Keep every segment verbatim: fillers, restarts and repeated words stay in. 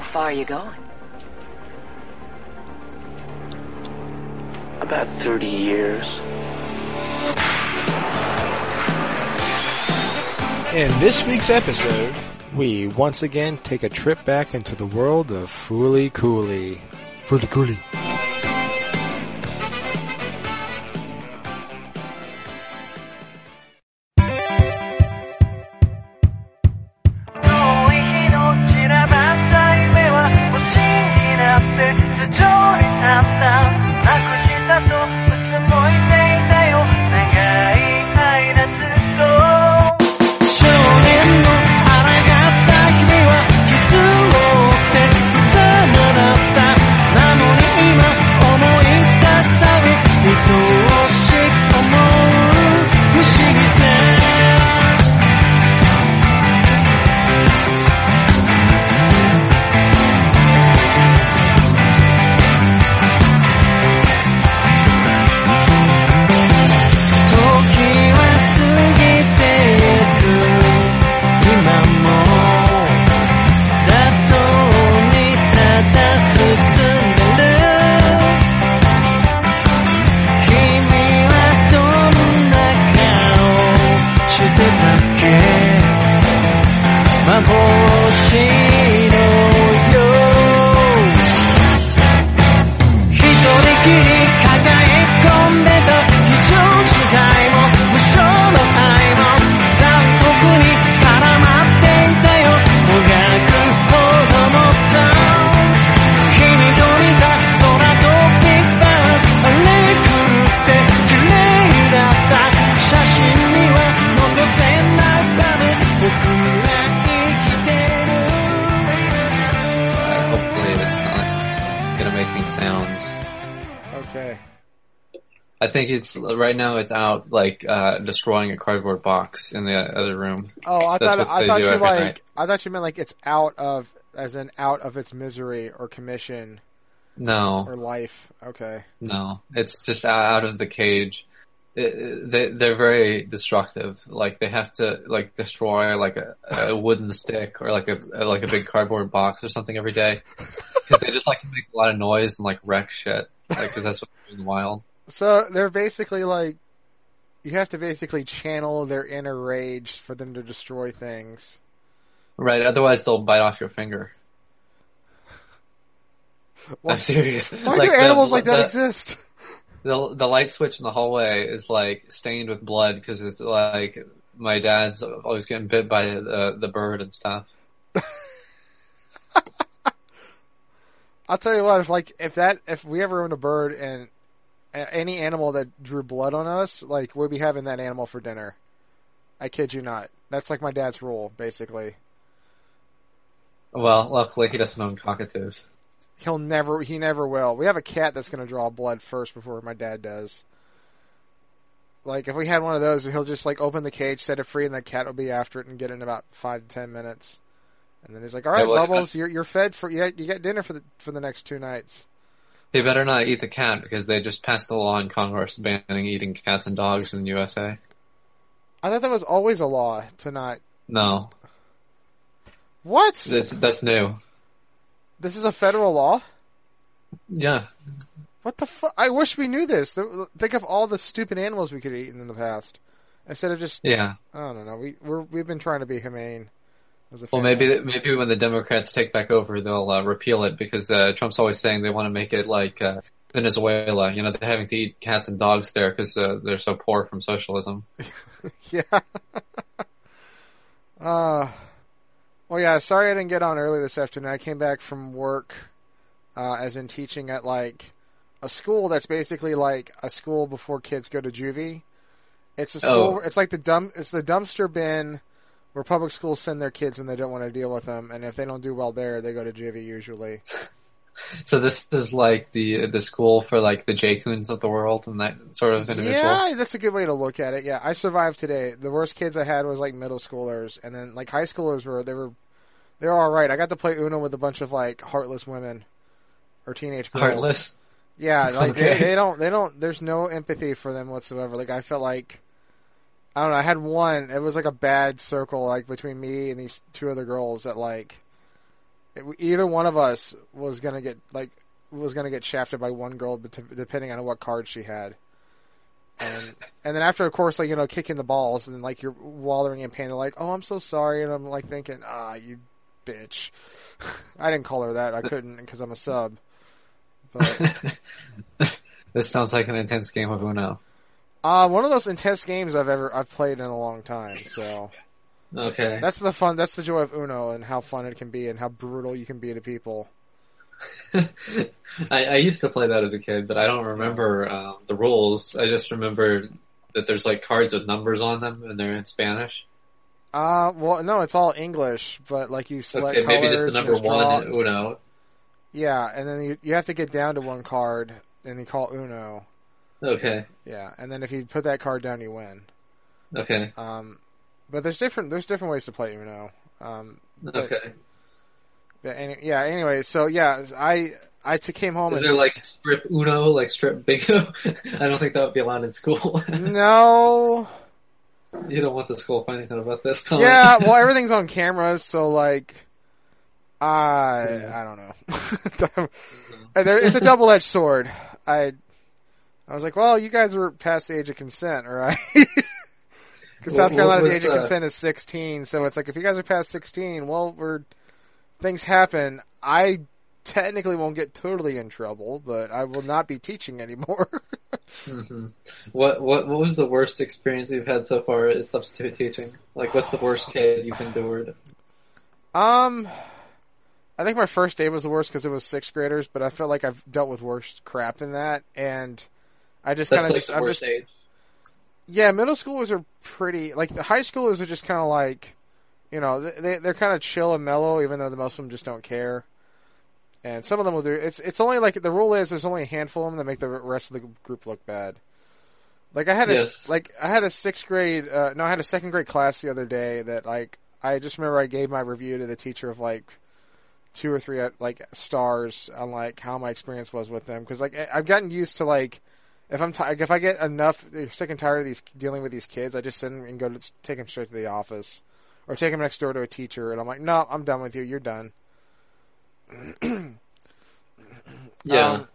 far are you going? About thirty years. In this week's episode, we once again take a trip back into the world of Fooly Cooly. Fooly Cooly. I think it's right now. It's out like uh, destroying a cardboard box in the other room. Oh, I That's thought what I they thought do you every like night. I thought you meant like it's out of as in out of its misery or commission No, or life. Okay. no, it's just out out of the cage. It, they they're very destructive. Like they have to like destroy like a, a wooden stick or like a like a big cardboard box or something every day because they just like to make a lot of noise and like wreck shit. Like because that's what they do in the wild. So they're basically like, you have to basically channel their inner rage for them to destroy things. Right, otherwise they'll bite off your finger. Why, I'm serious. Why like do the, animals like that the, exist? The the light switch in the hallway is like stained with blood because it's like my dad's always getting bit by the the bird and stuff. I'll tell you what, if like if that if we ever owned a bird and any animal that drew blood on us, like we'd be having that animal for dinner. I kid you not. That's like my dad's rule, basically. Well, luckily he doesn't own cockatoos. He'll never, he never will. We have a cat that's going to draw blood first before my dad does. Like, if we had one of those, he'll just, like, open the cage, set it free, and the cat will be after it and get it in about five to ten minutes. And then he's like, all right, Yeah, well, Bubbles, you're, you're fed for, you got, you got dinner for the, for the next two nights. They better not eat the cat because they just passed a law in Congress banning eating cats and dogs in the U S A. I thought that was always a law to not. No. What? That's, that's new. This is a federal law? Yeah. What the fuck? I wish we knew this. Think of all the stupid animals we could eat in the past. Instead of just... Yeah. I don't know. We, we're, we've been trying to be humane. As a Well, family. maybe maybe when the Democrats take back over, they'll uh, repeal it because uh, Trump's always saying they want to make it like uh, Venezuela. You know, they're having to eat cats and dogs there because uh, they're so poor from socialism. Yeah. uh, well, yeah, sorry I didn't get on early this afternoon. I came back from work, uh, as in teaching at, like, a school that's basically like a school before kids go to juvie. It's a school, Oh. it's like the dump, it's the dumpster bin where public schools send their kids when they don't want to deal with them, and if they don't do well there, they go to juvie usually. So this is like the the school for like the J-Coons of the world and that sort of individual? Yeah, that's a good way to look at it. Yeah, I survived today. The worst kids I had was like middle schoolers, and then like high schoolers were they were they were all right. I got to play Uno with a bunch of like heartless women or teenage girls. Heartless? Yeah, like Okay. they, they don't they don't. There's no empathy for them whatsoever. Like I felt like I don't know. I had one. It was like a bad circle like between me and these two other girls that like. either one of us was gonna get like was gonna get shafted by one girl, depending on what card she had. And and then after, of course, like, you know, kicking the balls, and then, like, you're wallowing in pain. They're like, "Oh, I'm so sorry," and I'm like thinking, "Ah, you bitch." I didn't call her that. I couldn't because I'm a sub. But this sounds like an intense game of Uno. Uh, one of those intense games I've ever I've played in a long time. So okay, that's the fun. That's the joy of Uno, and how fun it can be, and how brutal you can be to people. I, I used to play that as a kid, but I don't remember um, the rules. I just remember that there's like cards with numbers on them, and they're in Spanish. Uh, well, no, it's all English, but like you select okay, colors. Maybe just the number one in Uno. Yeah, and then you you have to get down to one card, and you call Uno. Okay. Yeah, and then if you put that card down, you win. Okay. Um, but there's different there's different ways to play Uno. Um, but, okay. But any, yeah. Anyway, so yeah, I I t- came home. Is and, there like strip Uno, like strip bingo? I don't think that would be allowed in school. No. You don't want the school finding out about this, Colin. Yeah, well, everything's on cameras, so like, I yeah. I don't know. It's a double-edged sword. I I was like, well, you guys were past the age of consent, right? Because South Carolina's was, age of uh, consent is sixteen, so it's like if you guys are past sixteen, well, we're things happen. I technically won't get totally in trouble, but I will not be teaching anymore. mm-hmm. What what what was the worst experience you've had so far at substitute teaching? Like, what's the worst kid you've endured? Um, I think my first day was the worst because it was sixth graders, but I felt like I've dealt with worse crap than that, and I just kind of like just the I'm worst just age. Yeah, middle schoolers are pretty like the high schoolers are just kind of like. You know, they they're kind of chill and mellow, even though the most of them just don't care. And some of them will do. It's it's only like the rule is there's only a handful of them that make the rest of the group look bad. Like I had a yes. like I had a sixth grade uh, no I had a second grade class the other day that like I just remember I gave my review to the teacher of like two or three like stars on like how my experience was with them, because like I've gotten used to like if I'm t- if I get enough sick and tired of these dealing with these kids, I just send them and go to take them straight to the office. Or take him next door to a teacher, and I'm like, no, I'm done with you. You're done. yeah. Um,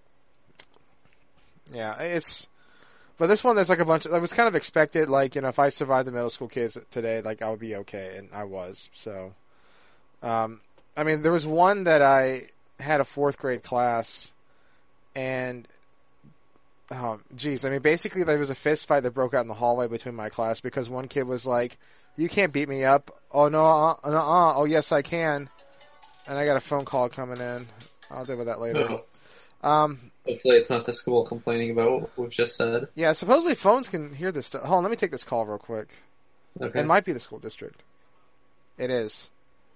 yeah, it's... But this one, there's like a bunch of... It was kind of expected, like, you know, if I survived the middle school kids today, like, I would be okay, and I was, so... Um, I mean, there was one that I had a fourth grade class, and... Oh, geez, I mean, basically there was a fist fight that broke out in the hallway between my class because one kid was like... You can't beat me up. Oh, no, uh, uh, uh, oh, yes, I can. And I got a phone call coming in. I'll deal with that later. Oh. Um, Hopefully it's not the school complaining about what we've just said. Yeah, supposedly phones can hear this stuff. Hold on, let me take this call real quick. Okay. It might be the school district. It is.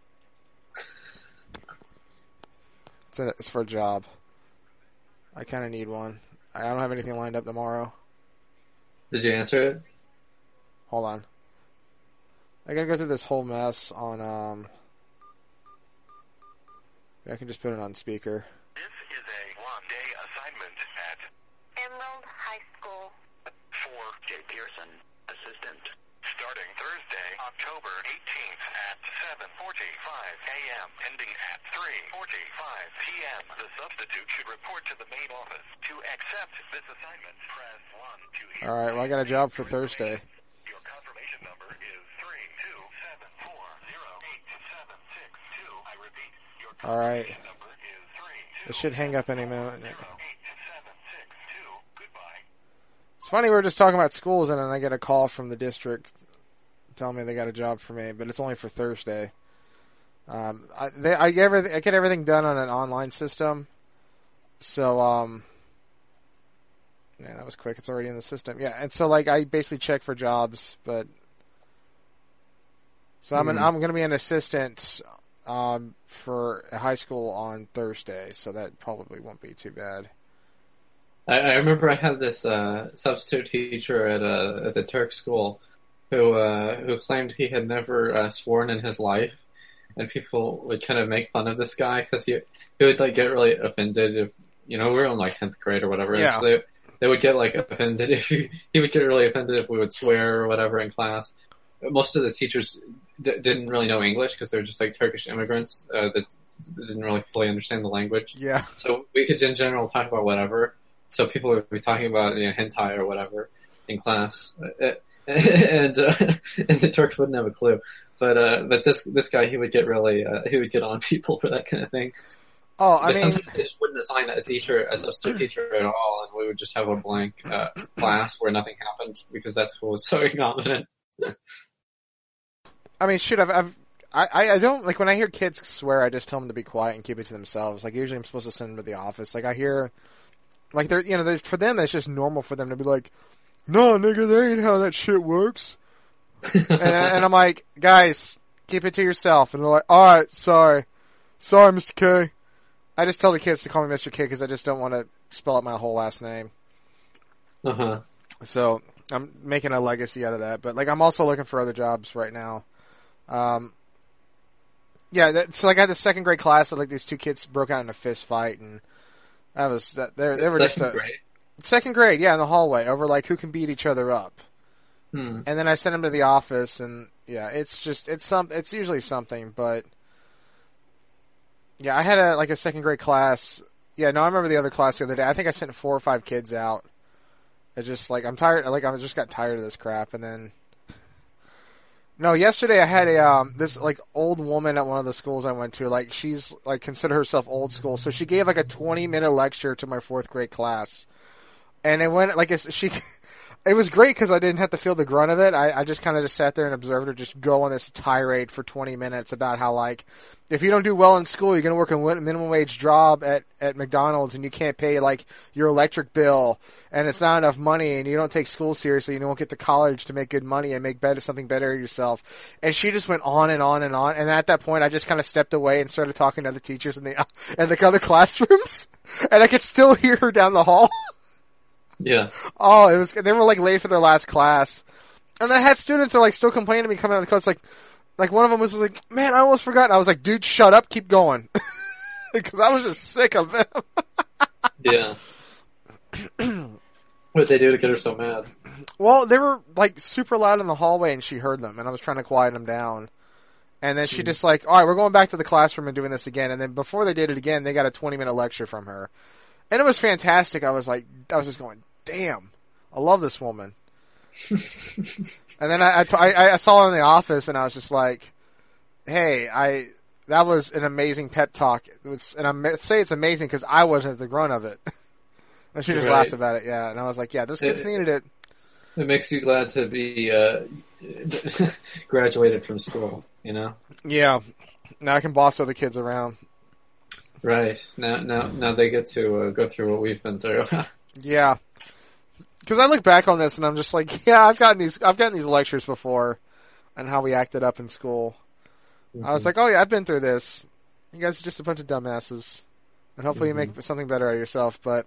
It's, a, it's for a job. I kind of need one. I don't have anything lined up tomorrow. Did you answer it? Hold on. I gotta go through this whole mess on, um... I can just put it on speaker. This is a one-day assignment at Emerald High School. For Jay Pearson, assistant. Starting Thursday, October eighteenth at seven forty-five a.m. ending at three forty-five p.m. The substitute should report to the main office. To accept this assignment, press one to hear. Alright, well I got a job for Thursday. Your confirmation number is three two seven four zero eight seven six two. I repeat, your Alright. confirmation number is three two It should hang up any minute. zero eight seven six two. Goodbye. It's funny, we were just talking about schools, and then I get a call from the district telling me they got a job for me, but it's only for Thursday. Um, I, they, I, get everything, I get everything done on an online system, so, um, yeah, that was quick. It's already in the system. Yeah, and so, like, I basically check for jobs, but, so I'm, an, Mm. I'm going to be an assistant, um, for a high school on Thursday, so that probably won't be too bad. I, I remember I had this uh, substitute teacher at a at the Turk school who uh, who claimed he had never uh, sworn in his life, and people would kind of make fun of this guy because he he would like get really offended if you know we were in like tenth grade or whatever. Yeah. So they they would get like offended if he he would get really offended if we would swear or whatever in class. Most of the teachers d- didn't really know English because they're just like Turkish immigrants uh, that didn't really fully understand the language. Yeah. So we could in general talk about whatever. So people would be talking about, you know, hentai or whatever in class, and uh, and the Turks wouldn't have a clue. But uh, but this this guy, he would get really uh, he would get on people for that kind of thing. Oh, I but mean, sometimes they just wouldn't assign a teacher, a substitute teacher at all, and we would just have a blank uh, class where nothing happened because that school was so incompetent. I mean, shoot, I've, I've I, I don't, like, when I hear kids swear, I just tell them to be quiet and keep it to themselves. Like, usually I'm supposed to send them to the office. Like, I hear, like, they're, you know, they're, for them, it's just normal for them to be like, no, nigga, that ain't how that shit works. and, and I'm like, guys, keep it to yourself. And they're like, alright, sorry. Sorry, Mister K. I just tell the kids to call me Mister K because I just don't want to spell out my whole last name. Uh-huh. So, I'm making a legacy out of that. But, like, I'm also looking for other jobs right now. Um, yeah, that, so like I had the second grade class that like these two kids broke out in a fist fight, and that was that. They they were second just a, grade. second grade, yeah, in the hallway over like who can beat each other up. Hmm. And then I sent them to the office, and yeah, it's just it's some it's usually something, but yeah, I had a like a second grade class. Yeah, no, I remember the other class the other day. I think I sent four or five kids out. It just like I'm tired. Like I just got tired of this crap, and then. No, yesterday I had a um this like old woman at one of the schools I went to. Like she's like consider herself old school, so she gave like a twenty minute lecture to my fourth grade class, and it went like it's, she. It was great because I didn't have to feel the grunt of it. I, I just kind of just sat there and observed her just go on this tirade for twenty minutes about how like if you don't do well in school, you're gonna work a minimum wage job at at McDonald's and you can't pay like your electric bill and it's not enough money and you don't take school seriously and you won't get to college to make good money and make better something better of yourself. And she just went on and on and on. And at that point, I just kind of stepped away and started talking to other teachers in the in the other classrooms, and I could still hear her down the hall. Yeah. Oh, it was. They were like late for their last class, and I had students that were like still complaining to me coming out of the class. Like, like one of them was like, "Man, I almost forgot." And I was like, "Dude, shut up, keep going," because I was just sick of them. Yeah. What'd they do to get her so mad? Well, they were like super loud in the hallway, and she heard them, and I was trying to quiet them down. And then she mm. just like, "All right, we're going back to the classroom and doing this again." And then before they did it again, they got a twenty minute lecture from her, and it was fantastic. I was like, I was just going. Damn, I love this woman. And then I, I, t- I, I saw her in the office, and I was just like, "Hey, I that was an amazing pep talk." It was, and I say it's amazing because I wasn't the grunt of it. And she just right. laughed about it, yeah. And I was like, "Yeah, those kids it, needed it." It makes you glad to be uh, graduated from school, you know? Yeah. Now I can boss other kids around. Right. Now, now, now they get to uh, go through what we've been through. Yeah. Because I look back on this and I'm just like, yeah, I've gotten these, I've gotten these lectures before, and how we acted up in school. Mm-hmm. I was like, oh yeah, I've been through this. You guys are just a bunch of dumbasses, and hopefully mm-hmm. you make something better out of yourself. But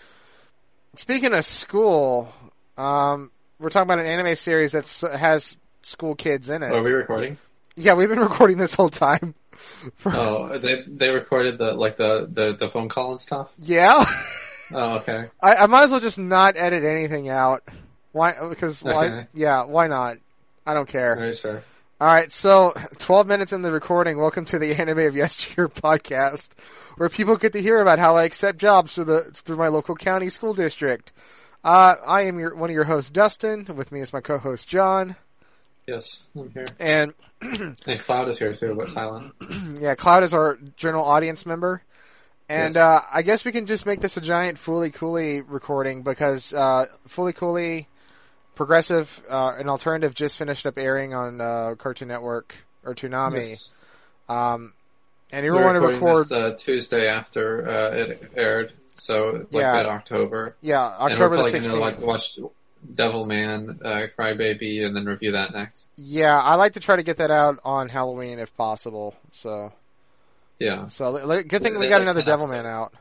speaking of school, um, we're talking about an anime series that has school kids in it. Are we recording? Yeah, we've been recording this whole time. For... Oh, they they recorded the like the, the, the phone call and stuff? Yeah. Oh, okay. I, I might as well just not edit anything out. Why? Because why? Okay. Yeah, why not? I don't care. All right, sure. All right, so twelve minutes in the recording. Welcome to the Anime of Yesteryear podcast, where people get to hear about how I accept jobs through the through my local county school district. Uh, I am your one of your hosts, Dustin. With me is my co-host, John. Yes, I'm here. And and Cloud is here too, but silent. Yeah, Cloud is our general audience member. And, yes. uh, I guess we can just make this a giant Fooly Cooley recording because, uh, Fooly Cooley, Progressive, uh, and Alternative just finished up airing on, uh, Cartoon Network, or Toonami. Yes. Um, and you want to record... this, uh, Tuesday after, uh, it aired, so it's like yeah. mid-October. Yeah, October the sixteenth. And we're probably gonna, like, watch Devilman, uh, Crybaby, and then review that next. Yeah, I like to try to get that out on Halloween if possible, so... Yeah. So, good thing we got another Devilman out.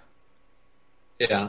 Yeah.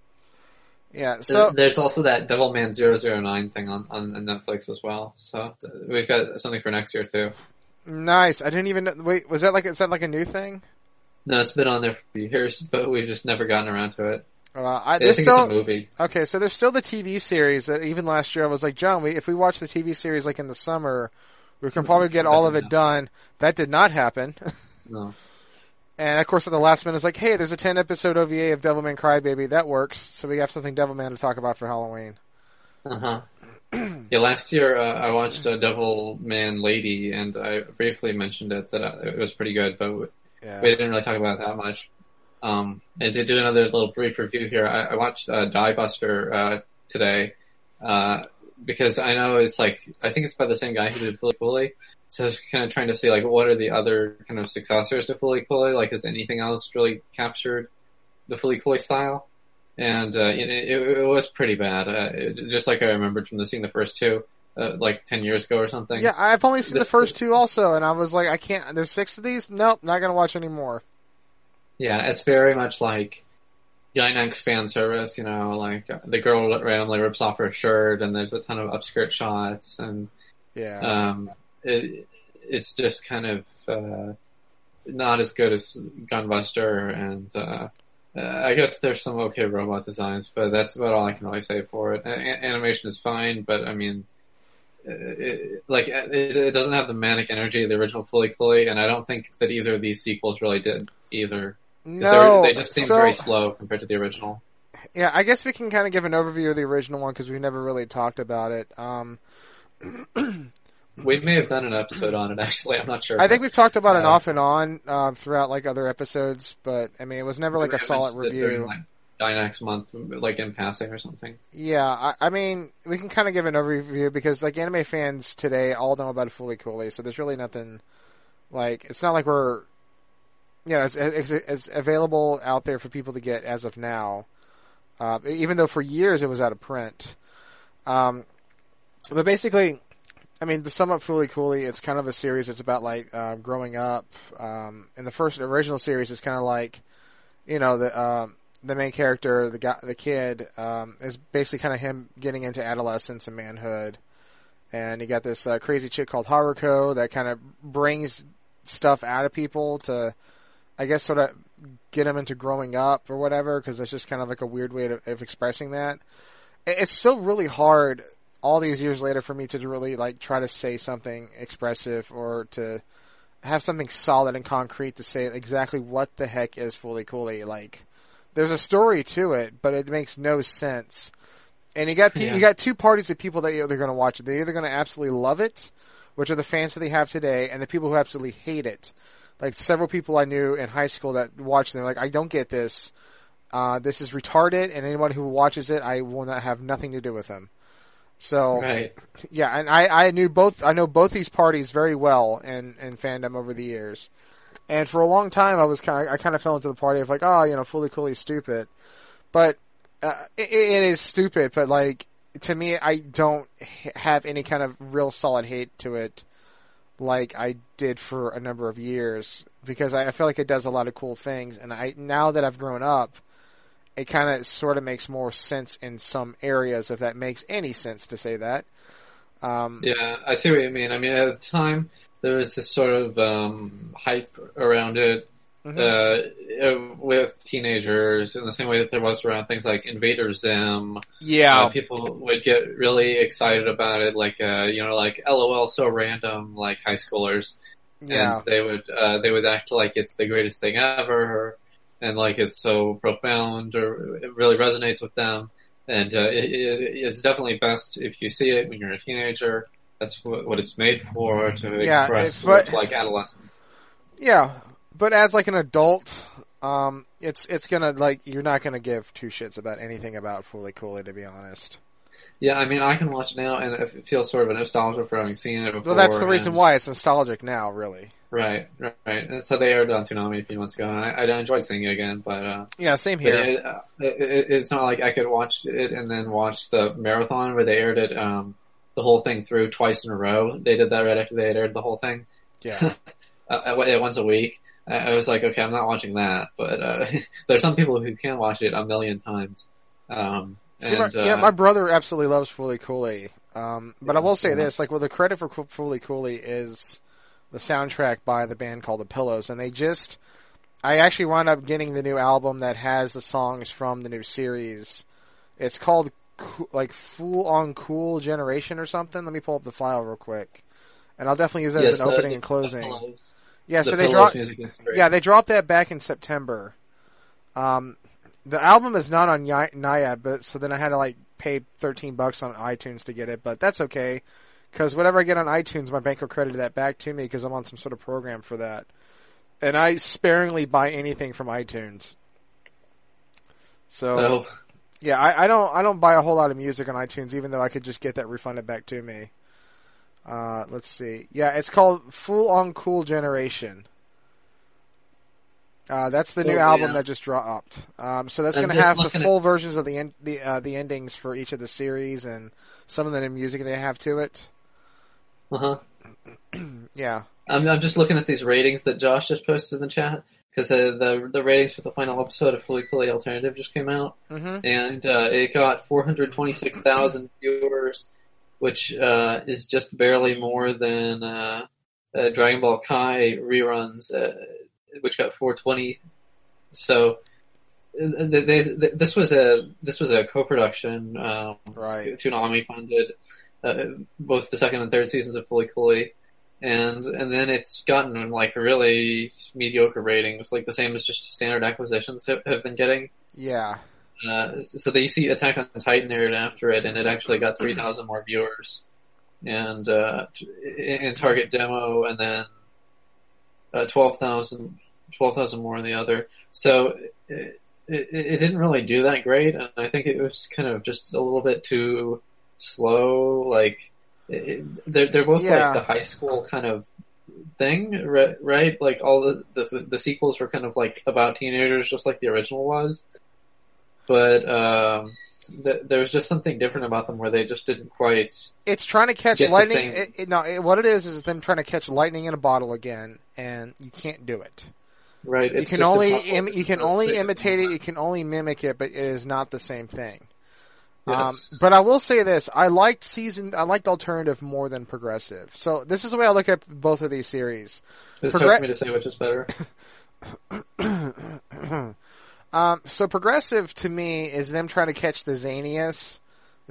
Yeah, so... There's also that Devilman zero zero nine thing on, on Netflix as well, so we've got something for next year, too. Nice. I didn't even know... Wait, was that like, is that like a new thing? No, it's been on there for years, but we've just never gotten around to it. Uh, I, I think still, it's a movie. Okay, so there's still the T V series that even last year I was like, John, we, if we watch the T V series like in the summer, we can probably get all of it done. That did not happen. No. And of course, at the last minute, it's like, hey, there's a ten episode O V A of Devilman Crybaby. That works. So we have something Devilman to talk about for Halloween. Uh huh. Yeah, last year uh, I watched uh, Devilman Lady, and I briefly mentioned it that uh, it was pretty good, but we, Yeah. we didn't really talk about it that much. Um, and to do another little brief review here, I, I watched uh, Die Buster uh, today uh, because I know it's like I think it's by the same guy who did Fooly Cooly. So I was kind of trying to see like what are the other kind of successors to Fooly Cooly? Like, has anything else really captured the Fooly Cooly style? And uh, it, it, it was pretty bad, uh, it, just like I remembered from the seeing the first two, uh, like ten years ago or something. Yeah, I've only seen This- the first this- two also, and I was like, I can't. There's six of these. Nope, not gonna watch any more. Yeah, it's very much like Gainax fan service, you know, like uh, the girl randomly rips off her shirt, and there's a ton of upskirt shots, and Yeah. um, it, it's just kind of uh, not as good as Gunbuster, and uh, uh, I guess there's some okay robot designs, but that's about all I can really say for it. A- a- animation is fine, but I mean, uh, it, like it, it doesn't have the manic energy of the original Fooly Cooly, and I don't think that either of these sequels really did either. 'Cause no, they're- they just seem so, very slow compared to the original. Yeah, I guess we can kind of give an overview of the original one because we've never really talked about it. Um, We may have done an episode on it, actually. I'm not sure. I think we've talked about it Uh, off and on uh, throughout like other episodes, but I mean, it was never like a I solid mentioned it during, review. like Dynax month, like in passing or something. Yeah, I, I mean, we can kind of give an overview because like anime fans today all know about Fooly Cooly, so there's really nothing like it's not like we're you know it's, it's, it's available out there for people to get as of now. Uh, even though for years it was out of print. Um, but basically, I mean, to sum up Fooly Cooly, it's kind of a series that's about like uh, growing up. Um, in the first original series, it's kind of like, you know, the um, the main character, the guy, the kid, um, is basically kind of him getting into adolescence and manhood. And you got this uh, crazy chick called Haruko that kind of brings stuff out of people to, I guess, sort of get them into growing up or whatever, because it's just kind of like a weird way to, of expressing that. It's still really hard all these years later for me to really like try to say something expressive or to have something solid and concrete to say exactly what the heck is Fooly Cooly. Like, there's a story to it, but it makes no sense. And you got pe- Yeah. you got two parties of people that they're going to watch it. They're either going to absolutely love it, which are the fans that they have today, and the people who absolutely hate it. Like several people I knew in high school that watched them, like, I don't get this. Uh, this is retarded, and anyone who watches it, I will not have nothing to do with them. So, Right. yeah, and I, I knew both, I know both these parties very well in, in fandom over the years. And for a long time, I was kind of, I kind of fell into the party of like, oh, you know, Fooly Cooly's stupid. But, uh, it, it is stupid, but like, to me, I don't h- have any kind of real solid hate to it like I did for a number of years. Because I, I feel like it does a lot of cool things. And I, now that I've grown up, it kind of sort of makes more sense in some areas, if that makes any sense to say that. Um, Yeah, I see what you mean. I mean, at the time, there was this sort of um, hype around it mhm. uh, with teenagers in the same way that there was around things like Invader Zim. yeah. Uh, people would get really excited about it, like, uh, you know, like, LOL, so random, like high schoolers. yeah. And they would, uh, they would act like it's the greatest thing ever, and like it's so profound, or it really resonates with them. And uh, it, it, it's definitely best if you see it when you're a teenager. That's what, what it's made for, to Yeah, express it- but- sort of like adolescence. Yeah, but as like an adult, um, it's it's gonna like you're not gonna give two shits about anything about Fooly Cooly, to be honest. Yeah, I mean, I can watch it now, and it feels sort of a nostalgia for having seen it before. Well, that's the reason and- why it's nostalgic now, really. Right, right, right. And so they aired it on Toonami a few months ago, and I, I enjoyed seeing it again, but, uh, Yeah, same but here. it, uh, it, it, it's not like I could watch it and then watch the marathon where they aired it, um, the whole thing through twice in a row. They did that right after they had aired the whole thing, Yeah, uh, once a week. I, I was like, okay, I'm not watching that, but, uh, there's some people who can watch it a million times. Um, See, and, my, uh, yeah, my brother absolutely loves Fooly Cooly. Um, but I will say Yeah. this: like, well, the credit for Fooly Cooly is the soundtrack by the band called The Pillows, and they just. I actually wound up getting the new album that has the songs from the new series. It's called Co- like Fool on Cool Generation or something. Let me pull up the file real quick, and I'll definitely use that yes, as an the- opening the- and closing. the pillows. Yeah, the so they Pillows dropped. music is great. Yeah, they dropped that back in September. Um, the album is not on Ny- Naya, but so then I had to like pay thirteen bucks on iTunes to get it, but that's okay because whatever I get on iTunes, my bank will credit that back to me because I'm on some sort of program for that. And I sparingly buy anything from iTunes. So Oh. yeah, I, I don't I don't buy a whole lot of music on iTunes, even though I could just get that refunded back to me. Uh, let's see. Yeah, it's called Full On Cool Generation. Uh, that's the new Oh, album yeah. that just dropped. Um, so that's I'm going to just have the looking full versions of the en- the uh, the endings for each of the series and some of the new music they have to it. Uh-huh. Yeah. I'm, I'm just looking at these ratings that Josh just posted in the chat, because uh, the the ratings for the final episode of Fully Coolly Alternative just came out, Mm-hmm. and uh, it got four hundred twenty-six thousand viewers, which uh, is just barely more than uh, uh, Dragon Ball Kai reruns, uh, which got four hundred twenty. So uh, they, they, they, this was a this was a co-production, um, Right. Toonami funded, uh, both the second and third seasons of Fully Coolly. And and then it's gotten like really mediocre ratings, like the same as just standard acquisitions have, have been getting. Yeah. Uh, so they see Attack on Titan aired after it, and it actually got three thousand more viewers, and uh, in Target Demo, and then uh, twelve thousand more in the other. So it, it, it didn't really do that great, and I think it was kind of just a little bit too slow. Like it, they're they're both Yeah. like the high school kind of thing, ri- right? Like all the, the the sequels were kind of like about teenagers, just like the original was. But um, th- there was just something different about them where they just didn't quite. It's trying to catch Get the lightning. same- It, it, no, it, what it is is them trying to catch lightning in a bottle again, and you can't do it. Right, You it's can just only impossible Im- to you can just only pick up imitate it. on. You can only mimic it, but it is not the same thing. Yes. Um, but I will say this: I liked season. I liked alternative more than progressive. So this is the way I look at both of these series. It's Progre- hard for me to say which is better. Um, so progressive to me is them trying to catch the zaniest, the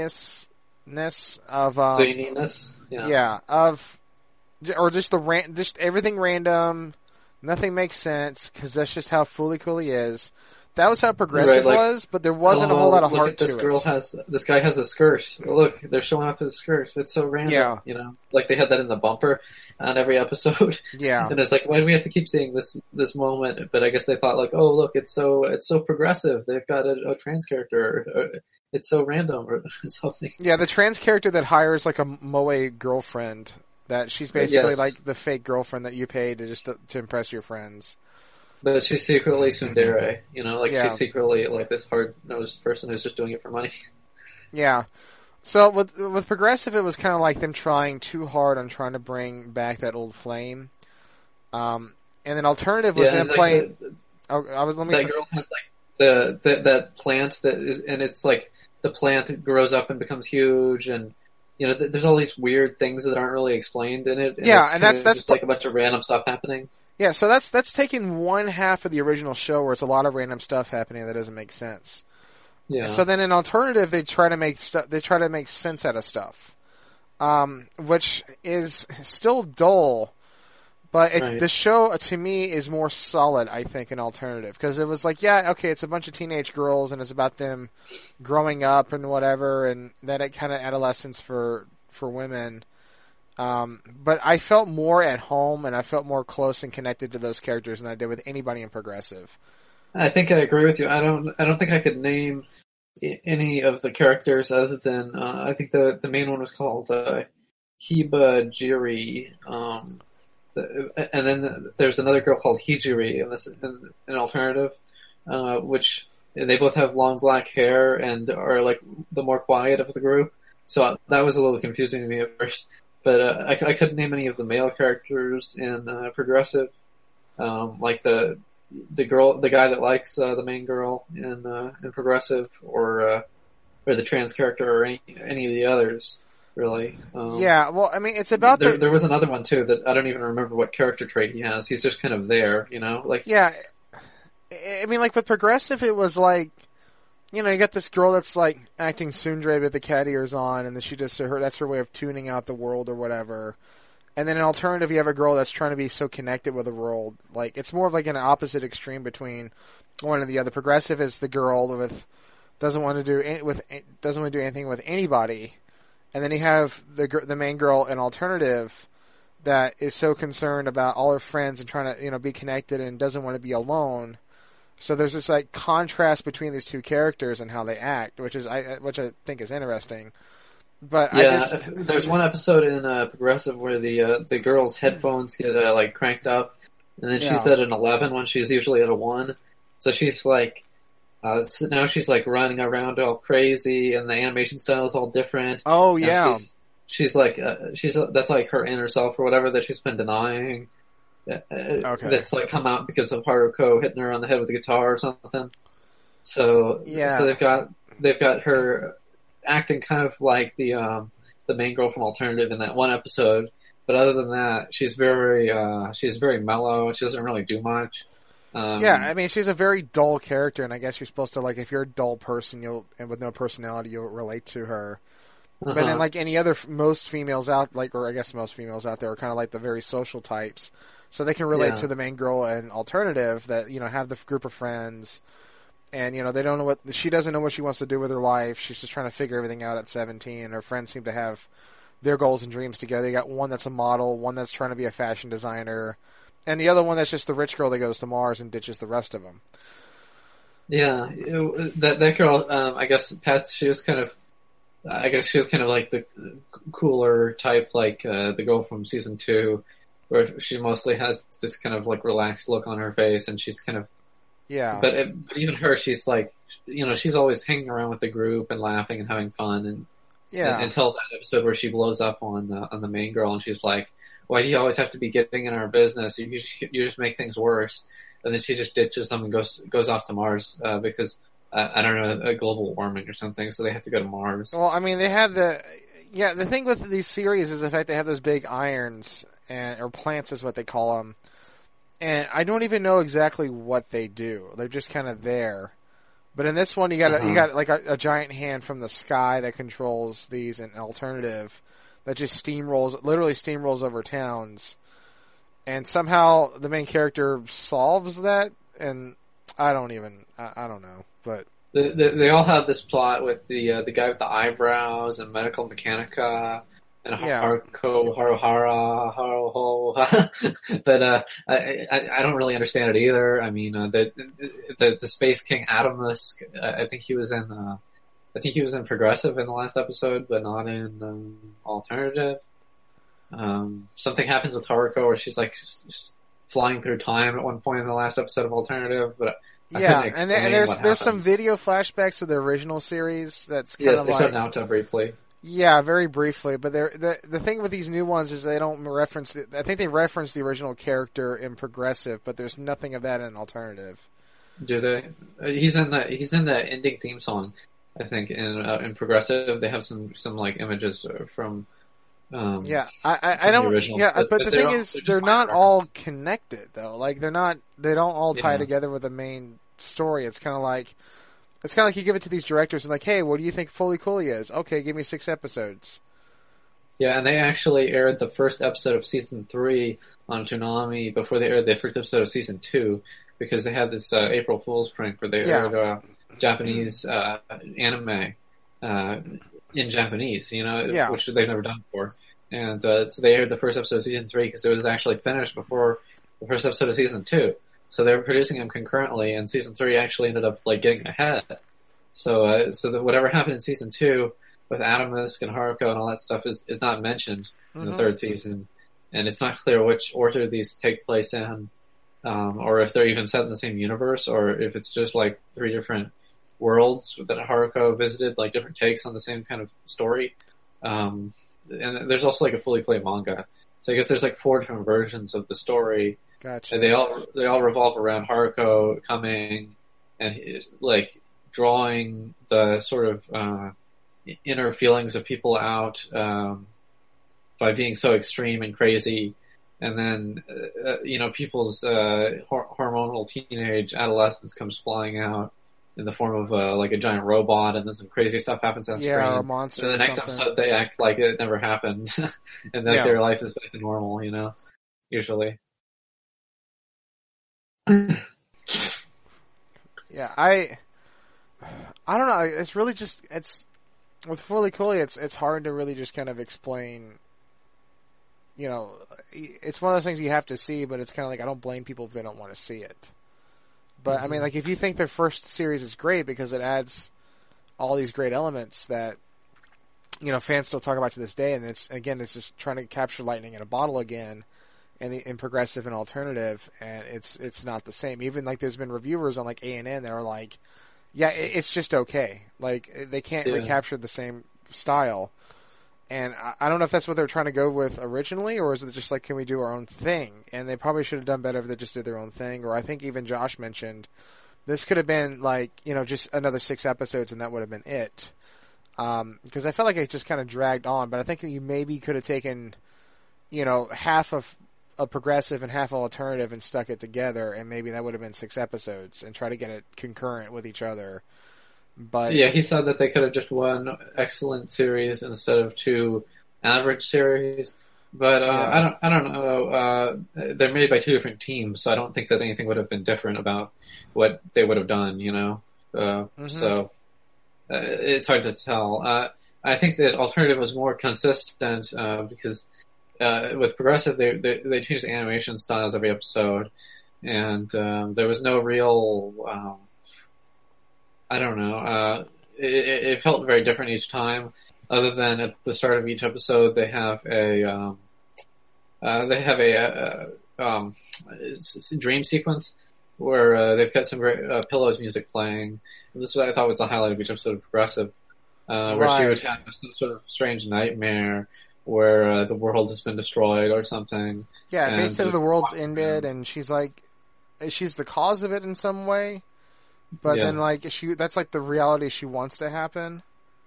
zaniousness of um, Zaniness, yeah. yeah, of or just the ran- just everything random, nothing makes sense because that's just how Fully Coolly is. That was how progressive Right, like, was, but there wasn't a Oh, whole lot of look heart at this to girl it. has this guy has a skirt. Look, they're showing off his skirt. It's so random. Yeah. You know, like they had that in the bumper on every episode. Yeah. And it's like, why do we have to keep seeing this this moment? But I guess they thought like, oh, look, it's so it's so progressive. They've got a, a trans character. Or, or, it's so random or something. Yeah, the trans character that hires like a moe girlfriend. That she's basically Yes. like the fake girlfriend that you pay to just to, to impress your friends. But she's secretly tsundere. You know, like Yeah. she's secretly like this hard nosed person who's just doing it for money. Yeah. So with with progressive, it was kind of like them trying too hard on trying to bring back that old flame. Um, and then alternative was Yeah, them and, like, playing. the- Oh, I was let me. that girl has like the, the that plant that is, and it's like the plant grows up and becomes huge, and you know, th- there's all these weird things that aren't really explained in it. And Yeah, it's and kind that's- of that's just like a bunch of random stuff happening. Yeah, so that's that's taking one half of the original show where it's a lot of random stuff happening that doesn't make sense. Yeah. So then in alternative, they try to make stuff. They try to make sense out of stuff, um, which is still dull. But it, Right. the show to me is more solid, I think, in alternative because it was like, yeah, okay, it's a bunch of teenage girls and it's about them growing up and whatever, and that it kind of adolescence for for women. Um, but I felt more at home and I felt more close and connected to those characters than I did with anybody in progressive. I think I agree with you. I don't. I don't think I could name i- any of the characters other than uh, I think the the main one was called uh, Hiba Jiri. Um, the, and then there's another girl called Hijiri in this in, in alternative, uh, which they both have long black hair and are like the more quiet of the group. So that was a little confusing to me at first. But uh, I, I couldn't name any of the male characters in uh, progressive, um, like the the girl, the guy that likes uh, the main girl in uh, in progressive, or uh, or the trans character, or any any of the others. Really, um, Yeah, well, I mean, it's about there, the there was another one too that I don't even remember what character trait he has. He's just kind of there, you know, like yeah. I I mean, like with progressive, it was like, you know, you got this girl that's like acting tsundere with the cat ears on, and then she just her that's her way of tuning out the world or whatever. And then an alternative, you have a girl that's trying to be so connected with the world. Like, it's more of like an opposite extreme between one and the other. Progressive is the girl with doesn't want to do any, with doesn't want to do anything with anybody, and then you have the the main girl, an alternative, that is so concerned about all her friends and trying to you know be connected and doesn't want to be alone. So there's this like contrast between these two characters and how they act, which is I which I think is interesting. But yeah, I just there's one episode in uh, Progressive where the uh, the girl's headphones get uh, like cranked up, and then she's Yeah. at an eleven when she's usually at a one. So she's like, uh, so now she's like running around all crazy, and the animation style is all different. oh And yeah. she's, she's like, uh, she's that's like her inner self or whatever that she's been denying. Uh, Okay. That's like come out because of Haruko hitting her on the head with a guitar or something. So Yeah. so they've got they've got her acting kind of like the um, the main girl from Alternative in that one episode, but other than that, she's very uh, she's very mellow. She doesn't really do much. Um, Yeah, I mean, she's a very dull character, and I guess you're supposed to like if you're a dull person, you'll and with no personality, you'll relate to her. But uh-huh. then, like any other, most females out, like or I guess most females out there are kind of like the very social types, so they can relate Yeah. to the main girl and alternative that you know have the group of friends, and you know they don't know what she doesn't know what she wants to do with her life. She's just trying to figure everything out at seventeen. And her friends seem to have their goals and dreams together. You got one that's a model, one that's trying to be a fashion designer, and the other one that's just the rich girl that goes to Mars and ditches the rest of them. Yeah, it- that that girl, um, I guess Pets. She was kind of, I guess she was kind of like the cooler type, like uh, the girl from season two, where she mostly has this kind of like relaxed look on her face, and she's kind of. Yeah. But, it, but even her, she's like, you know, she's always hanging around with the group and laughing and having fun, and, Yeah. and until that episode where she blows up on uh, on the main girl, and she's like, "Why do you always have to be getting in our business? You just, you just make things worse." And then she just ditches them and goes goes off to Mars uh, because uh, I don't know, a global warming or something. So they have to go to Mars. Well, I mean, they have the yeah. The thing with these series is the fact they have those big irons and or plants is what they call them, and I don't even know exactly what they do. They're just kind of there. But in this one, you got a, Uh-huh. you got like a, a giant hand from the sky that controls these, an alternative that just steamrolls, literally steamrolls over towns, and somehow the main character solves that. And I don't even, I, I don't know, but. They, they, they all have this plot with the uh, the guy with the eyebrows and Medical Mechanica and Yeah. Haruko Haruhara Haruho. But uh, I, I I don't really understand it either. I mean, uh, the, the the Space King Adamus. I think he was in. Uh, I think he was in Progressive in the last episode, but not in um, Alternative. Um, something happens with Haruko where she's like just, just flying through time at one point in the last episode of Alternative, but. I Yeah, couldn't and, there, and explain there's what there's some happened. video flashbacks of the original series that's kind Yes, of they like showed Naruto briefly. yeah, very briefly. But they're, the the thing with these new ones is they don't reference. The, I think they reference the original character in Progressive, but there's nothing of that in Alternative. Do they? Uh, He's in the he's in the ending theme song, I think. In uh, in Progressive, they have some some like images uh, from. Um, Yeah, I I, I From the don't. original. Yeah, But- but, but the they're thing all- is, they're just they're minor not all connected though. Like they're not. They don't all tie Yeah. together with the main story. It's kind of like. It's kind of like you give it to these directors and like, hey, what do you think Fully Cooley is? Okay, give me six episodes. Yeah, and they actually aired the first episode of season three on Toonami before they aired the first episode of season two because they had this uh, April Fool's prank where they Yeah. aired uh, Japanese uh, anime uh, in Japanese, you know, Yeah. which they've never done before. And uh, so they aired the first episode of season three because it was actually finished before the first episode of season two. So they were producing them concurrently, and season three actually ended up like getting ahead. So, uh, so that whatever happened in season two with Adamus and Haruko and all that stuff is, is not mentioned in Mhm. the third season, and it's not clear which order these take place in, um, or if they're even set in the same universe, or if it's just like three different worlds that Haruko visited, like different takes on the same kind of story. Um, and there's also like a fully played manga, so I guess there's like four different versions of the story. Gotcha. And they all they all revolve around Haruko coming and like drawing the sort of uh, inner feelings of people out um, by being so extreme and crazy, and then uh, you know people's uh, hor- hormonal teenage adolescence comes flying out, in the form of uh, like a giant robot, and then some crazy stuff happens on Yeah, screen. or a monster And the or next something. episode, they act like it never happened, and that Yeah. their life is back to normal. You know, usually. Yeah, I, I don't know. It's really just it's with Fooly Cooley. It's it's hard to really just kind of explain. You know, it's one of those things you have to see, but it's kind of like I don't blame people if they don't want to see it. But I mean, like if you think their first series is great because it adds all these great elements that you know fans still talk about to this day, and it's again it's just trying to capture lightning in a bottle again. And the in progressive and alternative, and it's it's not the same. Even like there's been reviewers on like A and N that are like, yeah, it, it's just okay. Like they can't Yeah. recapture the same style. And I, I don't know if that's what they're trying to go with originally, or is it just like, can we do our own thing? And they probably should have done better if they just did their own thing. Or I think even Josh mentioned this could have been like you know just another six episodes, and that would have been it. Um, because I felt like it just kind of dragged on. But I think you maybe could have taken, you know, half of a progressive and half alternative and stuck it together, and maybe that would have been six episodes and try to get it concurrent with each other. But Yeah, he said that they could have just one excellent series instead of two average series. But uh, Yeah. I don't, I don't know. Uh, they're made by two different teams, so I don't think that anything would have been different about what they would have done. You know, uh, Mhm. so uh, it's hard to tell. Uh, I think that alternative was more consistent uh, because uh, with progressive, they, they they changed the animation styles every episode, and um, there was no real. Um, I don't know. Uh, it, it felt very different each time. Other than at the start of each episode, they have a um, uh, they have a, a, a um, it's a dream sequence where uh, they've got some great uh, Pillows music playing. And this is what I thought was the highlight of each episode of Progressive, uh, where she would Right. have some sort of strange nightmare where uh, the world has been destroyed or something. yeah, And basically just the world's walk ended, around. and she's like, she's the cause of it in some way. But Yeah. then, like, she that's like the reality she wants to happen,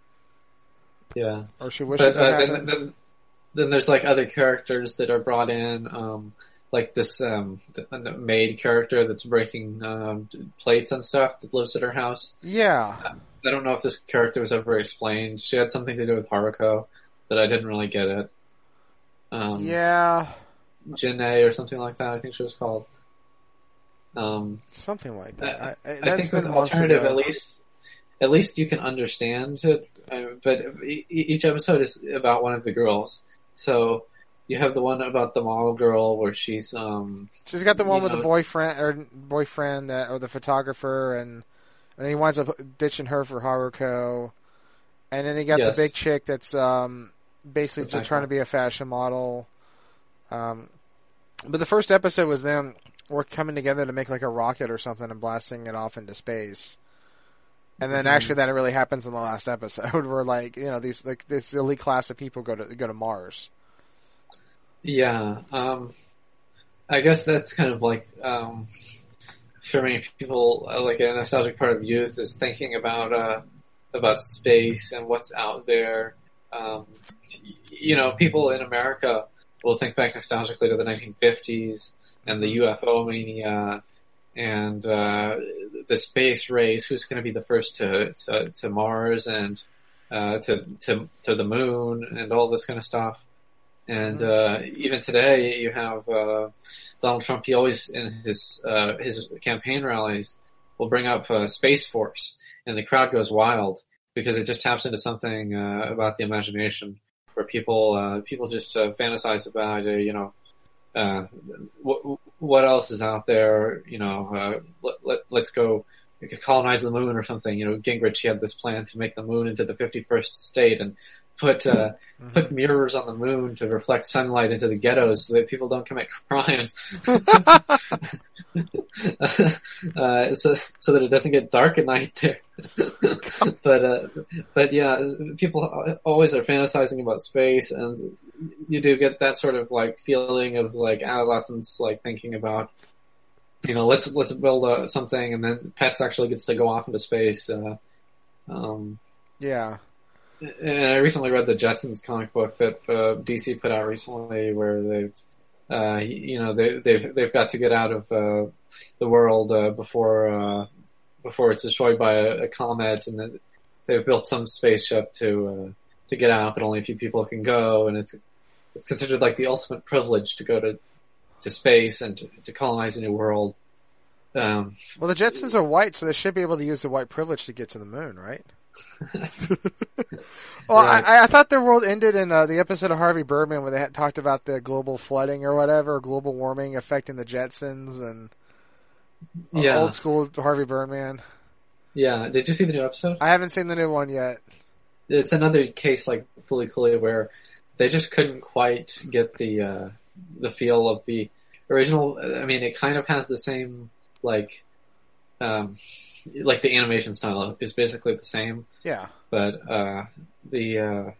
Yeah. or she wishes But to uh, then, happen. then, then there's like other characters that are brought in, um, like this um, the, the maid character that's breaking um, plates and stuff that lives at her house. Yeah, I don't know if this character was ever explained. She had something to do with Haruko, but I didn't really get it. Um, yeah, Janae or something like that, I think she was called. Um, something like that. I, I, I that's think with been months alternative, ago. at least, at least you can understand it. Uh, but e- each episode is about one of the girls. So you have the one about the model girl where she's um She's got the one you with know- the boyfriend or boyfriend that, or the photographer, and and then he winds up ditching her for Haruko, and then you got Yes. the big chick that's um basically The just trying to backup. be a fashion model. Um, but the first episode was them were coming together to make like a rocket or something and blasting it off into space. And then Mhm. actually that really happens in the last episode where like, you know, these like this elite class of people go to go to Mars. yeah. Um, I guess that's kind of like um, for many people, uh, like a nostalgic part of youth is thinking about uh, about space and what's out there. Um, y- you know, people in America will think back nostalgically to the nineteen fifties and the U F O mania and uh, the space race. Who's going to be the first to to, to Mars and uh, to to to the moon and all this kind of stuff. And uh, even today, you have uh, Donald Trump. He always in his uh, his campaign rallies will bring up uh, Space Force, and the crowd goes wild because it just taps into something uh, about the imagination, where people uh, people just uh, fantasize about uh, you know uh, what what else is out there. You know, uh, let, let let's go colonize the moon or something. You know, Gingrich he had this plan to make the moon into the fifty-first state and put uh, Mm-hmm. put mirrors on the moon to reflect sunlight into the ghettos so that people don't commit crimes. uh, so so that it doesn't get dark at night there. but uh, but yeah, people always are fantasizing about space, and you do get that sort of like feeling of like adolescence, like thinking about, you know, let's let's build a, something, and then Pets actually gets to go off into space. Uh, um, Yeah. and I recently read the Jetsons comic book that uh, D C put out recently, where they've, uh, you know, they, they've they've got to get out of uh, the world uh, before uh, before it's destroyed by a, a comet, and then they've built some spaceship to uh, to get out, but only a few people can go, and it's it's considered like the ultimate privilege to go to to space and to, to colonize a new world. Um, well, the Jetsons are white, so they should be able to use the white privilege to get to the moon, right? well, right. I, I thought their world ended in uh, the episode of Harvey Birdman where they had talked about the global flooding or whatever, global warming affecting the Jetsons, and uh, yeah. old school Harvey Birdman. Yeah, did you see the new episode? I haven't seen the new one yet. It's another case like Fully Cooley where they just couldn't quite get the uh, the feel of the original. I mean, it kind of has the same like um, like the animation style is basically the same. Yeah, but uh, the uh,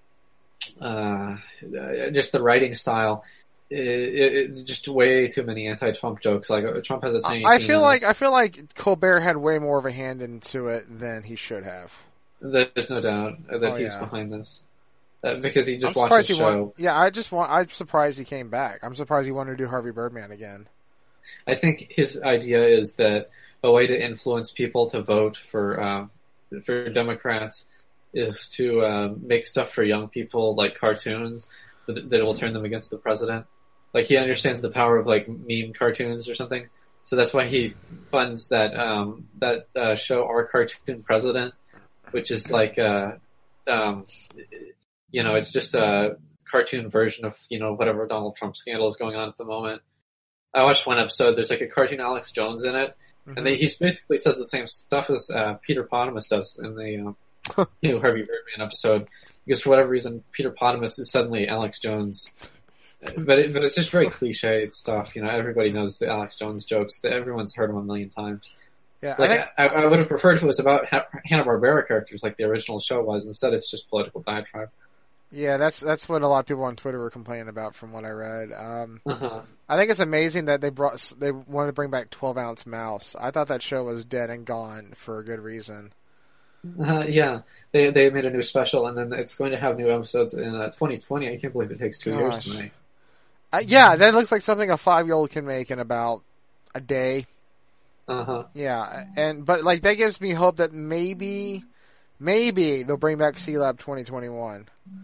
uh, just the writing style. It, it, it's just way too many anti-Trump jokes. Like Trump has a tiny. I feel like I feel like Colbert had way more of a hand into it than he should have. There's no doubt that Oh, he's yeah. behind this uh, because he I'm just surprised watched the he show. won- Yeah, I just want. I'm surprised he came back. I'm surprised he wanted to do Harvey Birdman again. I think his idea is that a way to influence people to vote for uh, for Democrats is to uh, make stuff for young people like cartoons that, that will turn them against the president. Like he understands the power of like meme cartoons or something, so that's why he funds that um, that uh, show Our Cartoon President, which is like uh, um, you know, it's just a cartoon version of you know whatever Donald Trump scandal is going on at the moment. I watched one episode. There's like a cartoon Alex Jones in it, Mm-hmm. and they, he basically says the same stuff as uh, Peter Potamus does in the uh, new Harvey Birdman episode. Because for whatever reason, Peter Potamus is suddenly Alex Jones. But it, but it's just very cliched stuff. You know, everybody knows the Alex Jones jokes. Everyone's heard them a million times. Yeah, I Like think, I, I would have preferred if it was about ha- Hanna-Barbera characters, like the original show was. Instead, it's just political diatribe. yeah, that's that's what a lot of people on Twitter were complaining about, from what I read. Um, Uh-huh. I think it's amazing that they brought they wanted to bring back twelve ounce Mouse. I thought that show was dead and gone for a good reason. Uh, yeah, they they made a new special, and then it's going to have new episodes in uh, twenty twenty. I can't believe it takes two years Gosh. to make. Uh, yeah, that looks like something a five year old can make in about a day. Uh huh. Yeah, and but like that gives me hope that maybe, maybe they'll bring back C Lab twenty twenty one,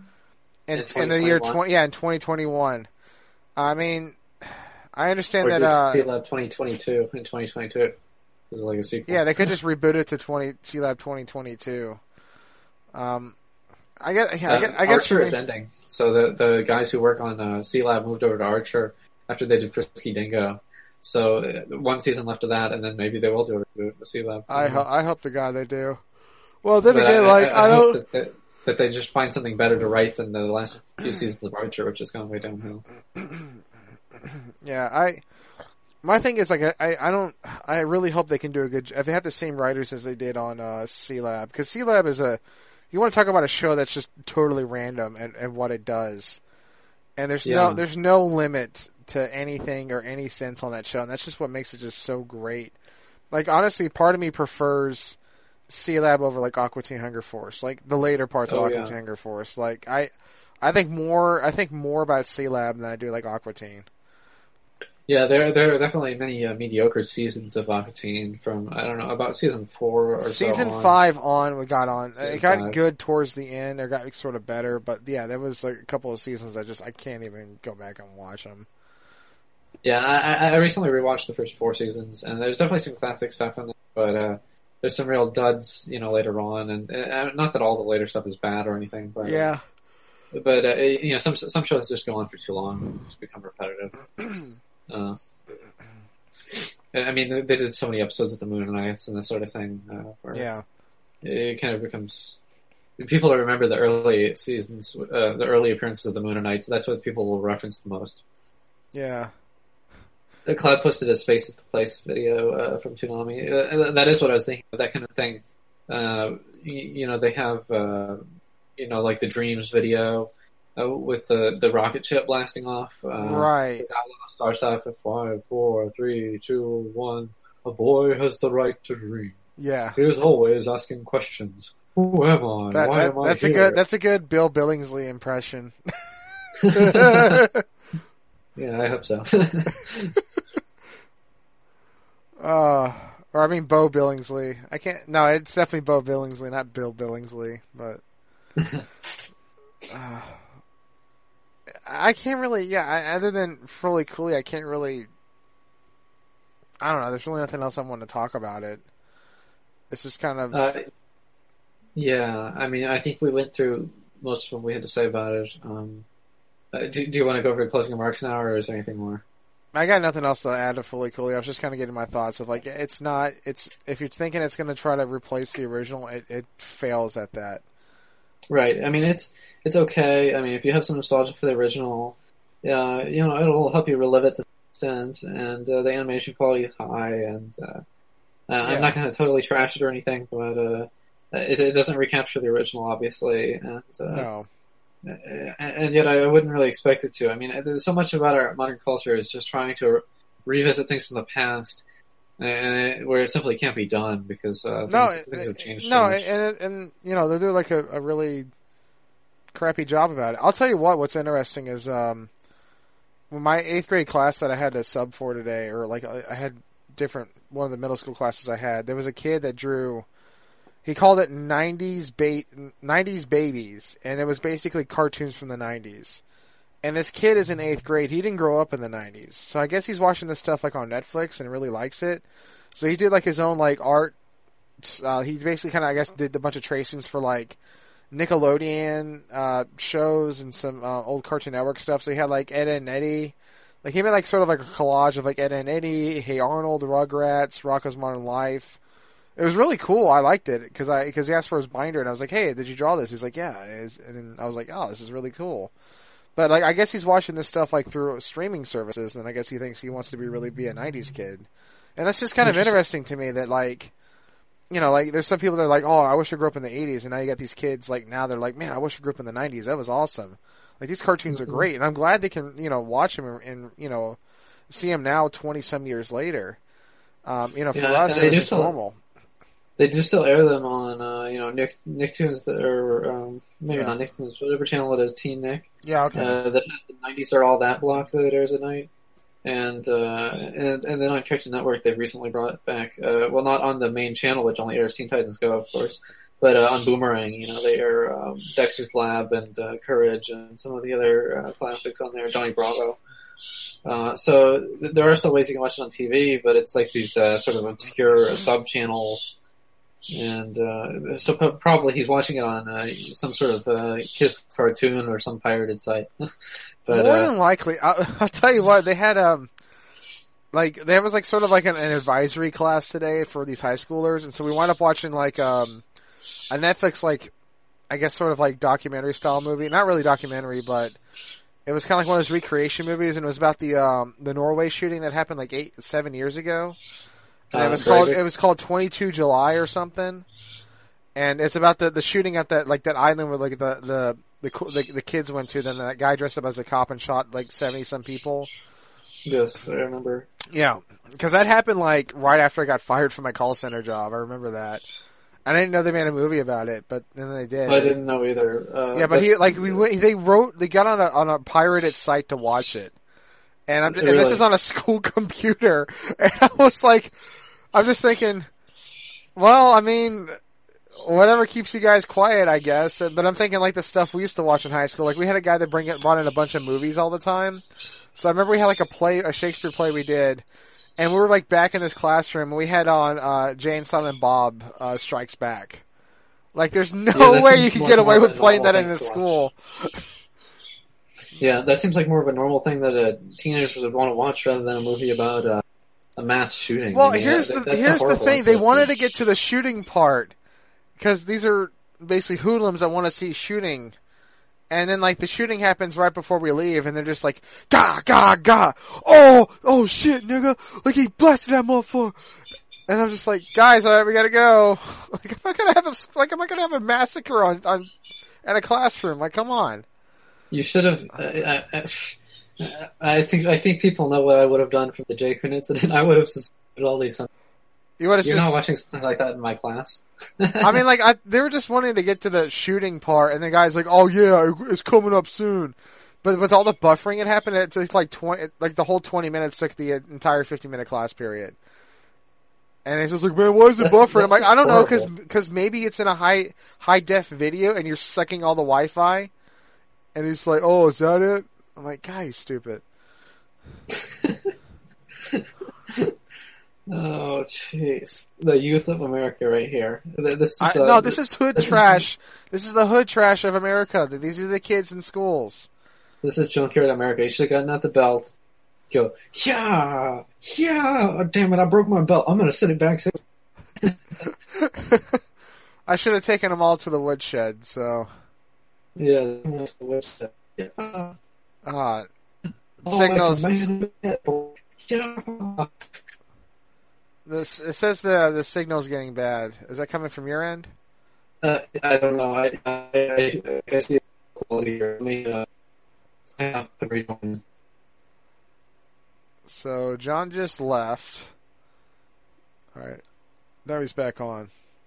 in In in the year twenty twenty-one? twenty yeah in twenty twenty one. I mean, I understand Or that. just Uh, Lab twenty twenty-two in twenty twenty-two. This is like a sequel. yeah, they could just reboot it to twenty C Lab twenty twenty two. Um, I guess. Yeah, I Uh, guess. I guess Archer for is me- ending. So the the guys who work on uh, C Lab moved over to Archer after they did Frisky Dingo. So uh, one season left of that, and then maybe they will do a reboot of C Lab. I ho- I hope to God they do. Well, then But again, I, like I, I, I hope don't. that, that, that they just find something better to write than the last few seasons of Archer, which has gone way downhill. Yeah, I. My thing is like I, I I don't I really hope they can do a good. If they have the same writers as they did on uh, C Lab, because C Lab is a. You want to talk about a show that's just totally random and, and what it does, and there's Yeah. no there's no limit to anything or any sense on that show, and that's just what makes it just so great. Like honestly, part of me prefers C Lab over like Aqua Teen Hunger Force, like the later parts Oh, of Aqua yeah. Teen Hunger Force. Like I, I think more I think more about C Lab than I do like Aqua Teen. Yeah, there there are definitely many uh, mediocre seasons of Aqua Teen from I don't know about season four or Season so on. five on, we got on. Season It got five. good towards the end. It got sort of better, but yeah, there was like a couple of seasons I just I can't even go back and watch them. Yeah, I, I recently rewatched the first four seasons, and there's definitely some classic stuff in there, but uh, there's some real duds, you know, later on, and uh, not that all the later stuff is bad or anything, but Yeah, but uh, you know, some some shows just go on for too long and just become repetitive. Uh, I mean, they they did so many episodes of the Moon and Ice and this sort of thing. Uh, where yeah, it kind of becomes people will remember the early seasons, uh, the early appearances of the Moon and Ice. That's what people will reference the most. yeah. Uh, Cloud posted a Space is the Place video uh, from Toonami. Uh, that is what I was thinking of, that kind of thing. Uh, you, you know, they have, uh, you know, like the Dreams video uh, with the, the rocket ship blasting off. Uh, Right. with Outlaw Star Stuff at five, four, three, two, one. A boy has the right to dream. Yeah. He is always asking questions. Who am I? That, Why that- am I that's here? a good that's a good Bill Billingsley impression. Yeah, I hope so. Uh, Or I mean, Bo Billingsley. I can't. No, it's definitely Bo Billingsley, not Bill Billingsley. But uh, I can't really. Yeah, I, other than Fooly Cooley, I can't really. I don't know. There's really nothing else I want to talk about it. It's just kind of. Uh, yeah, I mean, I think we went through most of what we had to say about it. Um, uh, do, do you want to go over closing remarks now, or is there anything more? I got nothing else to add to Fooly Cooley. I was just kind of getting my thoughts of like, it's not. It's if you're thinking it's going to try to replace the original, it, it fails at that. Right. I mean, it's it's okay. I mean, if you have some nostalgia for the original, uh, you know, it'll help you relive it to some extent, and uh, the animation quality is high, and uh, uh, Yeah. I'm not going to totally trash it or anything, but uh, it, it doesn't recapture the original, obviously, and uh, No. and yet I wouldn't really expect it to. I mean, there's so much about our modern culture is just trying to re- revisit things from the past, and it, where it simply can't be done because uh, things, No, things have changed. no, so much. and and you know they're doing like a, a really crappy job about it. I'll tell you what. What's interesting is um, my eighth grade class that I had to sub for today, or like I I had different one of the middle school classes I had. There was a kid that drew. He called it nineties ba- nineties babies, and it was basically cartoons from the nineties. And this kid is in eighth grade. He didn't grow up in the nineties, so I guess he's watching this stuff like on Netflix and really likes it. So he did like his own like art. Uh, he basically kind of I guess did a bunch of tracings for like Nickelodeon uh, shows and some uh, old Cartoon Network stuff. So he had like Ed, Edd and Eddie. Like he made like sort of like a collage of like Ed, Edd and Eddie, Hey Arnold, Rugrats, Rocko's Modern Life. It was really cool. I liked it because I because he asked for his binder and I was like, "Hey, did you draw this?" He's like, "Yeah." And then I was like, "Oh, this is really cool." But like, I guess he's watching this stuff like through streaming services, and I guess he thinks he wants to be really be a nineties kid, and that's just kind of interesting to me. That like, you know, like there's some people that are like, "Oh, I wish I grew up in the eighties," and now you got these kids like now they're like, "Man, I wish I grew up in the nineties. That was awesome." Like these cartoons are great, and I'm glad they can you know watch them and, and you know see them now twenty some years later. Um, you know, for Yeah, us and they it was do just still- normal. They do still air them on, uh, you know, Nick Nicktoons, that- or um, maybe Yeah. not Nicktoons, whatever channel it is, Teen Nick. Yeah, okay. Uh, that has the nineties are all that block that it airs at night. And, uh, and, and then on Cartoon Network, they've recently brought it back, uh, well, not on the main channel, which only airs Teen Titans Go, of course, but, uh, on Boomerang, you know, they air, um, Dexter's Lab and, uh, Courage and some of the other, uh, classics on there, Johnny Bravo. Uh, so th- there are still ways you can watch it on T V, but it's like these, uh, sort of obscure sub-channels. And uh, so p- probably he's watching it on uh, some sort of uh, Kiss cartoon or some pirated site. but More uh, than likely, I'll, I'll tell you what, they had um, like there was like sort of like an, an advisory class today for these high schoolers, and so we wound up watching like um, a Netflix like, I guess sort of like documentary style movie, not really documentary, but it was kind of like one of those recreation movies, and it was about the um, the Norway shooting that happened like eight seven years ago. And Uh, it was called Breivik? it was called twenty-two July or something, and it's about the, the shooting at that like that island where like the the the, co- the the kids went to. Then that guy dressed up as a cop and shot like seventy some people. yes, I remember. Yeah, because that happened like right after I got fired from my call center job. I remember that. I didn't know they made a movie about it, but then they did. I didn't know either. Uh, Yeah, but he that's- like we went- they wrote they got on a on a pirated site to watch it, and I'm and this Really? is on a school computer, and I was like, I'm just thinking, well, I mean, whatever keeps you guys quiet, I guess. But I'm thinking like the stuff we used to watch in high school. Like we had a guy that bring it brought in a bunch of movies all the time. So I remember we had like a play, a Shakespeare play we did, and we were like back in this classroom, and we had on uh, Jay and Silent Bob uh, Strikes Back. Like, there's no Yeah, that way you seems can more- get away more with of a playing that normal in a thing to school. Yeah, that seems like more of a normal thing that uh, teenagers would want to watch rather than a movie about uh, a mass shooting. Well, I mean, here's that- the that's a here's the horrible thing. They incident. wanted to get to the shooting part because these are basically hoodlums that want to see shooting, and then like the shooting happens right before we leave, and they're just like, "Gah, gah, gah! Oh, oh shit, nigga! Like he blasted that motherfucker!" And I'm just like, "Guys, all right, we gotta go. Like, am I gonna have a like, am I gonna have a massacre on on in a classroom? Like, come on." You should have. I, I, I think I think people know what I would have done from the J. Kuhn incident. I would have suspended all these. You would have You're just. not watching something like that in my class. I mean, like, I, they were just wanting to get to the shooting part, and the guy's like, "Oh yeah, it's coming up soon." But with all the buffering it happened, it took like twenty, like the whole twenty minutes took the entire fifty minute class period. And it's just like, man, why is it That's- buffering? I'm that's like, I don't know, because horrible. maybe it's in a high high def video and you're sucking all the Wi-Fi. And he's like, oh, is that it? I'm like, God, you're stupid. Oh, jeez. The youth of America right here. This is, I, uh, no, this is hood this is- trash. This is the hood trash of America. These are the kids in schools. This is Junkyard America. You should have gotten out the belt. Go, yeah, yeah. Oh, damn it, I broke my belt. I'm going to set it back. I should have taken them all to the woodshed, so. Yeah. Yeah. Uh, Oh, signals. like a man in bed. Yeah. This, it says the the signal's getting bad. Is that coming from your end? Uh, I don't know. I I, I, I see quality here. Let me uh, I have to rejoin. So John just left. All right, now he's back on.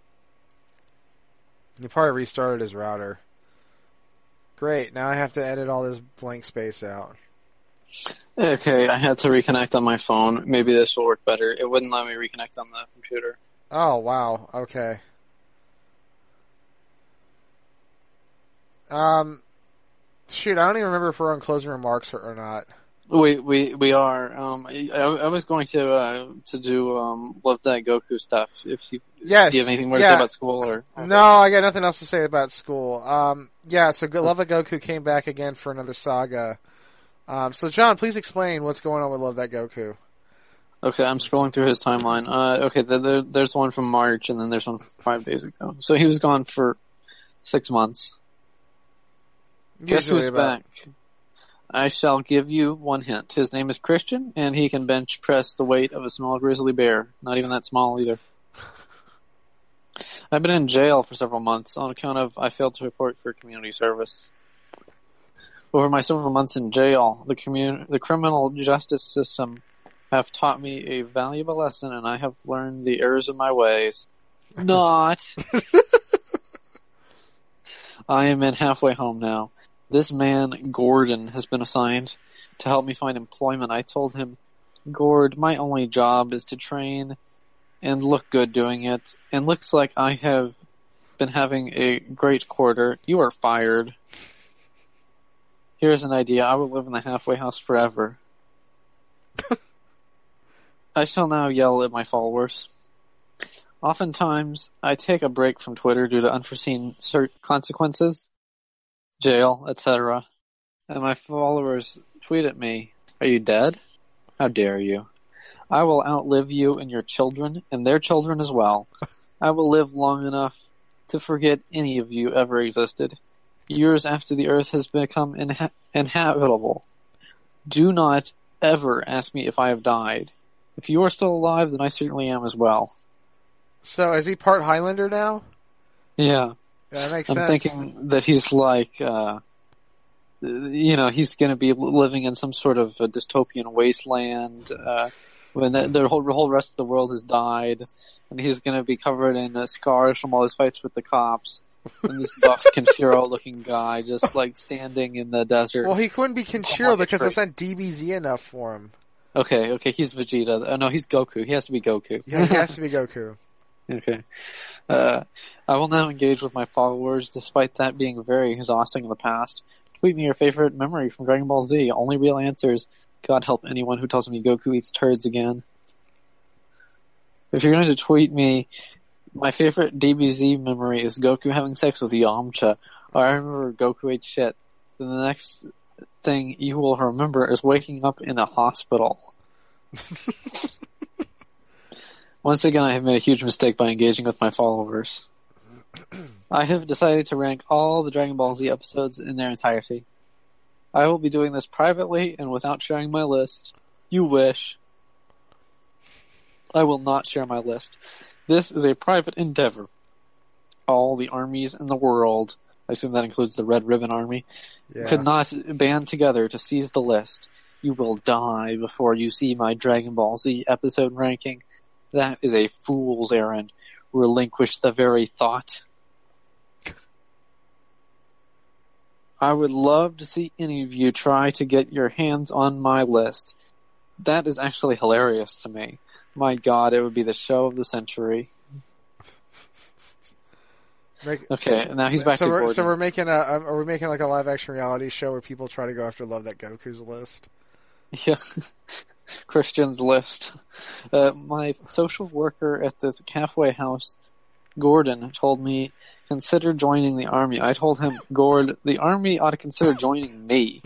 He probably restarted his router. Great. Now I have to edit all this blank space out. Okay, I had to reconnect on my phone. Maybe this will work better. It wouldn't let me reconnect on the computer. Oh wow. Okay. Um, shoot, I don't even remember if we're on closing remarks or, or not. We we we are. Um, I, I was going to uh, to do um, Love That Goku stuff. If you Yes. do you have anything more to yeah. say about school or No, I got nothing else to say about school. Um, yeah, so Go- Love That Goku came back again for another saga. Um, so John, please explain what's going on with Love That Goku. Okay, I'm scrolling through his timeline. Uh, okay, there, there, there's one from March, and then there's one from five days ago. So he was gone for six months. Guess Usually who's about- back? I shall give you one hint. His name is Christian, and he can bench press the weight of a small grizzly bear. Not even that small either. I've been in jail for several months on account of I failed to report for community service. Over my several months in jail, the commun- the criminal justice system have taught me a valuable lesson, and I have learned the errors of my ways. Not. I am in halfway home now. This man, Gordon, has been assigned to help me find employment. I told him, Gord, my only job is to train and look good doing it, and looks like I have been having a great quarter. You are fired. Here's an idea. I will live in the halfway house forever. I shall now yell at my followers. Oftentimes, I take a break from Twitter due to unforeseen cir- consequences, jail, et cetera. And my followers tweet at me, "Are you dead? How dare you? I will outlive you and your children, and their children as well. I will live long enough to forget any of you ever existed. Years after the earth has become inha- inhabitable. Do not ever ask me if I have died. If you are still alive, then I certainly am as well." So is he part Highlander now? Yeah. That makes I'm sense. thinking that he's like, uh, you know, he's going to be living in some sort of a dystopian wasteland uh, when the, the whole, whole rest of the world has died, and he's going to be covered in uh, scars from all his fights with the cops. And this buff Kenshiro-looking guy just like standing in the desert. Well, he couldn't be Kenshiro like a because tree. that's not D B Z enough for him. Okay, okay, he's Vegeta. Oh no, he's Goku. He has to be Goku. Yeah, he has to be Goku. Okay. Uh, I will now engage with my followers, despite that being very exhausting in the past. Tweet me your favorite memory from Dragon Ball Z. Only real answers. God help anyone who tells me Goku eats turds again. If you're going to tweet me, my favorite D B Z memory is Goku having sex with Yamcha. Or I remember Goku ate shit. Then the next thing you will remember is waking up in a hospital. Once again, I have made a huge mistake by engaging with my followers. I have decided to rank all the Dragon Ball Z episodes in their entirety. I will be doing this privately and without sharing my list. You wish. I will not share my list. This is a private endeavor. All the armies in the world, I assume that includes the Red Ribbon Army, Yeah. could not band together to seize the list. You will die before you see my Dragon Ball Z episode ranking. That is a fool's errand. Relinquish the very thought. I would love to see any of you try to get your hands on my list. That is actually hilarious to me. My God, it would be the show of the century. Make, Okay, now he's back so to we're, Gordon. So we're making a are we making like a live action reality show where people try to go after Love That Goku's list? Yeah, Christian's list. Uh, my social worker at this halfway house, Gordon, told me consider joining the army. I told him, Gord, the army ought to consider joining me.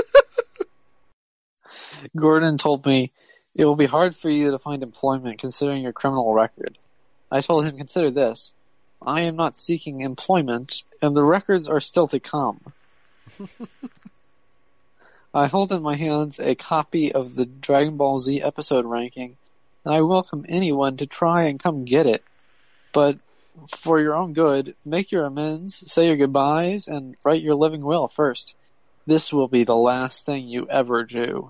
Gordon told me it will be hard for you to find employment considering your criminal record. I told him, consider this. I am not seeking employment, and the records are still to come. I hold in my hands a copy of the Dragon Ball Z episode ranking, and I welcome anyone to try and come get it. But for your own good, make your amends, say your goodbyes, and write your living will first. This will be the last thing you ever do.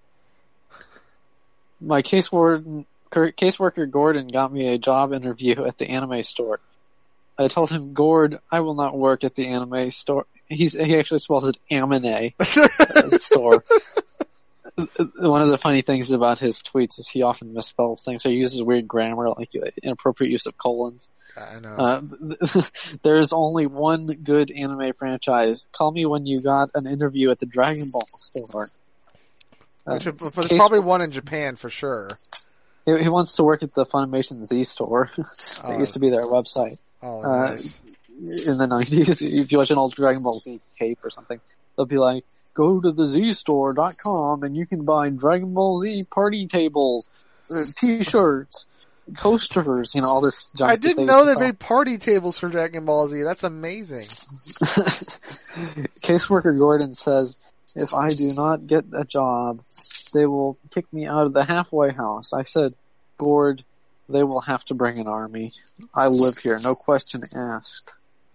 My caseworker, caseworker Gordon got me a job interview at the anime store. I told him, Gord, I will not work at the anime store. He's, he actually spells it Amine uh, store. One of the funny things about his tweets is he often misspells things. So he uses weird grammar, like inappropriate use of colons. I know. Uh, there's only one good anime franchise. Call me when you got an interview at the Dragon Ball store. Uh, Which, but there's probably one in Japan for sure. He, he wants to work at the Funimation Z store. That Oh. used to be their website. Oh, Uh, nice. In the nineties, if you watch an old Dragon Ball Z tape or something, they'll be like, go to the Z store dot com and you can buy Dragon Ball Z party tables, uh, t-shirts, coasters, you know, all this junk. I that didn't they know used they to made party tables for Dragon Ball Z. That's amazing. sell. Caseworker Gordon says, if I do not get a job, they will kick me out of the halfway house. I said, Gord, they will have to bring an army. I live here, no question asked.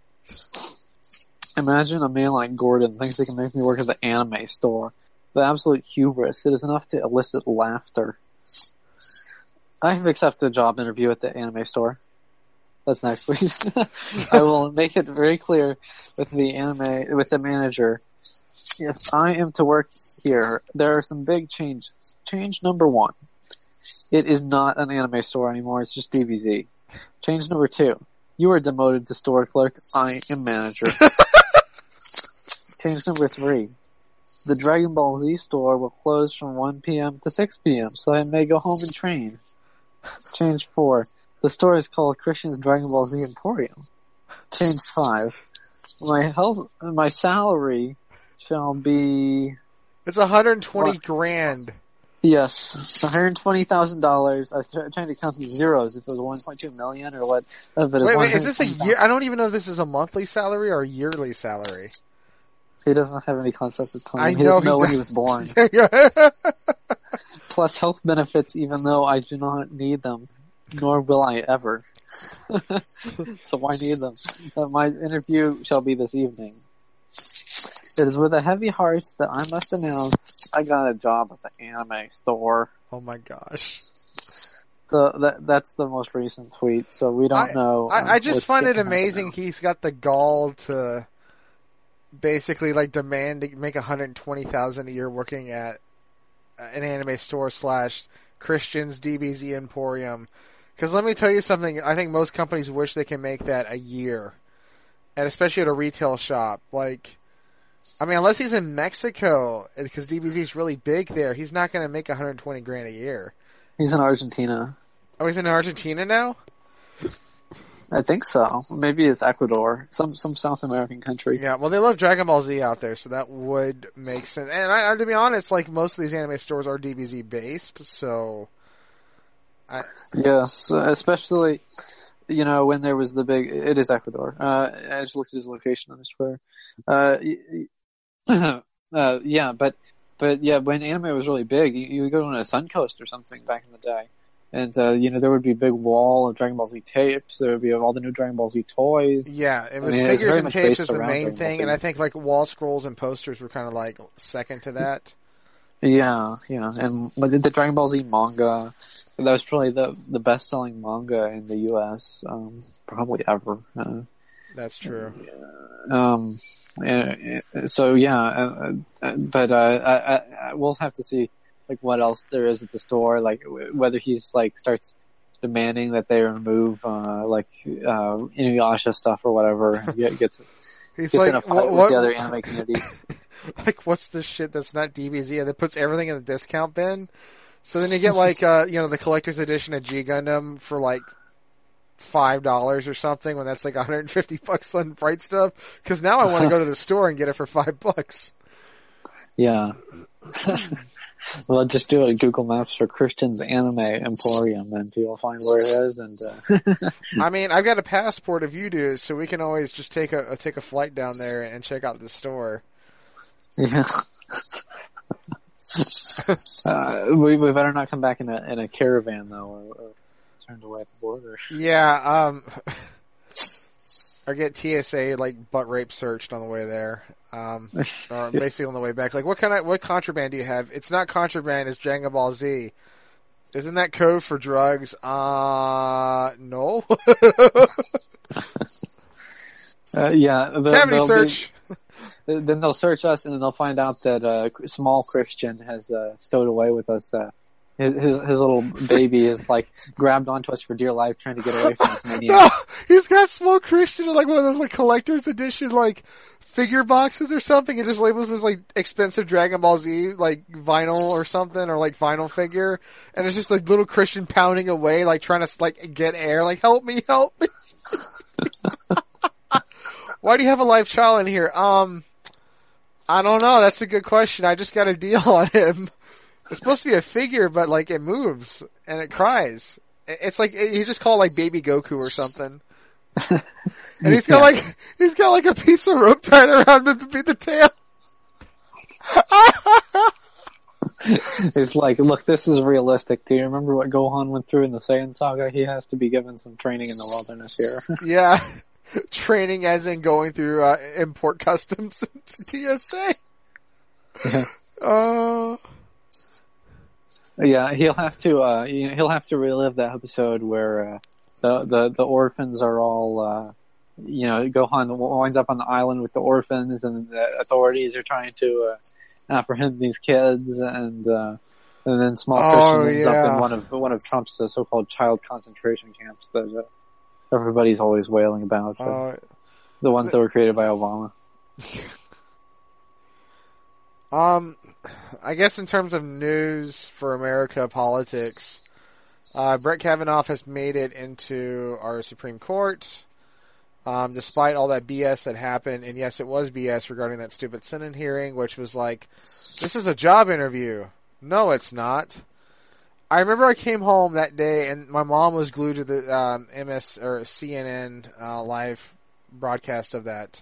Imagine a man like Gordon thinks he can make me work at the anime store. The absolute hubris. It is enough to elicit laughter. I have accepted a job interview at the anime store. That's next week. I will make it very clear with the anime, with the manager. Yes, I am to work here. There are some big changes. Change number one. It is not an anime store anymore. It's just D B Z. Change number two. You are demoted to store clerk. I am manager. Change number three. The Dragon Ball Z store will close from one p.m. to six p.m. so I may go home and train. Change four. The store is called Christian's Dragon Ball Z Emporium. Change five. My health, my salary shall be, It's one hundred twenty What? grand. yes, one hundred twenty thousand dollars. I was try- trying to count the zeros if it was one point two million or what. Uh, but it's Wait, wait, is this a one hundred twenty thousand. year? I don't even know if this is a monthly salary or a yearly salary. He doesn't have any concept of time. I he know doesn't he know when does- he was born. yeah, Plus health benefits, even though I do not need them, nor will I ever. So why need them? Uh, my interview shall be this evening. It is with a heavy heart that I must announce I got a job at the anime store. oh my gosh. So that that's the most recent tweet. So we don't I- know. I, um, I just what's find it gonna happen amazing now. he's got the gall to basically like demand to make one hundred twenty thousand dollars a year working at an anime store slash Christian's D B Z Emporium. Because let me tell you something, I think most companies wish they can make that a year. And especially at a retail shop. Like, I mean, unless he's in Mexico, because D B Z is really big there, he's not going to make one hundred twenty grand a year. He's in Argentina. Oh, he's in Argentina now? I think so. Maybe it's Ecuador, some some South American country. Yeah, well, they love Dragon Ball Z out there, so that would make sense. And I, I, to be honest, like, most of these anime stores are D B Z based, so... I, Yes, uh, especially, you know, when there was the big, it is Ecuador. Uh, I just looked at his location on his Twitter. Uh, y- y- uh, yeah, but, but yeah, when anime was really big, you, you would go on a Suncoast or something back in the day. And, uh, you know, there would be a big wall of Dragon Ball Z tapes. There would be all the new Dragon Ball Z toys. yeah, it was I mean, it was figures very and much tapes based as the around main Dragon Ball thing, Z. and I think, like, wall scrolls and posters were kind of, like, second to that. Yeah, yeah, and but the, the Dragon Ball Z manga, that was probably the the best selling manga in the U S, um, probably ever. Uh, That's true. um, uh, so yeah, uh, uh, but uh, I, I, I, we'll have to see like what else there is at the store, like w- whether he's like starts demanding that they remove uh, like uh, Inuyasha stuff or whatever, and get- gets He's gets like, in a fight what, with what- the other anime community. like, what's this shit that's not D B Z? And that puts everything in the discount bin. So then you get like, uh, you know, the collector's edition of G Gundam for like five dollars or something, when that's like one hundred fifty bucks on Bright Stuff. Because now I want to go to the store and get it for five bucks. Yeah. Well, just do a Google Maps for Christian's Anime Emporium, and you'll find where it is. And uh... I mean, I've got a passport if you do, so we can always just take a take a flight down there and check out the store. yeah. uh, we we better not come back in a in a caravan though, or, or turned away at the border. Yeah, um, or get T S A like butt rape searched on the way there, um, or basically on the way back. Like, what kind of what contraband do you have? It's not contraband. It's Dragon Ball Z. Isn't that code for drugs? Uh, no. uh, yeah, the, Cavity search. Be, then they'll search us, and then they'll find out that uh, small Christian has uh, stowed away with us. Uh, his, his his little baby is like grabbed onto us for dear life, trying to get away from us. Maniac. No, he's got small Christian in like one of those like collector's edition like figure boxes or something. It just labels as like expensive Dragon Ball Z like vinyl or something, or like vinyl figure, and it's just like little Christian pounding away, like trying to like get air, like help me, help me. Why do you have a live child in here? Um, I don't know. That's a good question. I just got a deal on him. It's supposed to be a figure, but like it moves and it cries. It's like he just called like Baby Goku or something. And he's got like he's got like a piece of rope tied around him to be the tail. It's like, look, this is realistic. Do you remember what Gohan went through in the Saiyan saga? He has to be given some training in the wilderness here. Yeah, training as in going through uh, import customs to T S A. Yeah. Uh, Yeah, he'll have to. Uh, you know, he'll have to relive that episode where uh, the the the orphans are all. Uh, you know, Gohan winds up on the island with the orphans, and the authorities are trying to uh, apprehend these kids, and uh, and then small Oh, Christian ends yeah. up in one of one of Trump's uh, so-called child concentration camps that uh, everybody's always wailing about. Uh, uh, the ones that were created by Obama. Um, I guess in terms of news for America politics, uh, Brett Kavanaugh has made it into our Supreme Court, um, despite all that B S that happened. And yes, it was B S regarding that stupid Senate hearing, which was like, this is a job interview. No, it's not. I remember I came home that day and my mom was glued to the um, M S or C N N uh, live broadcast of that.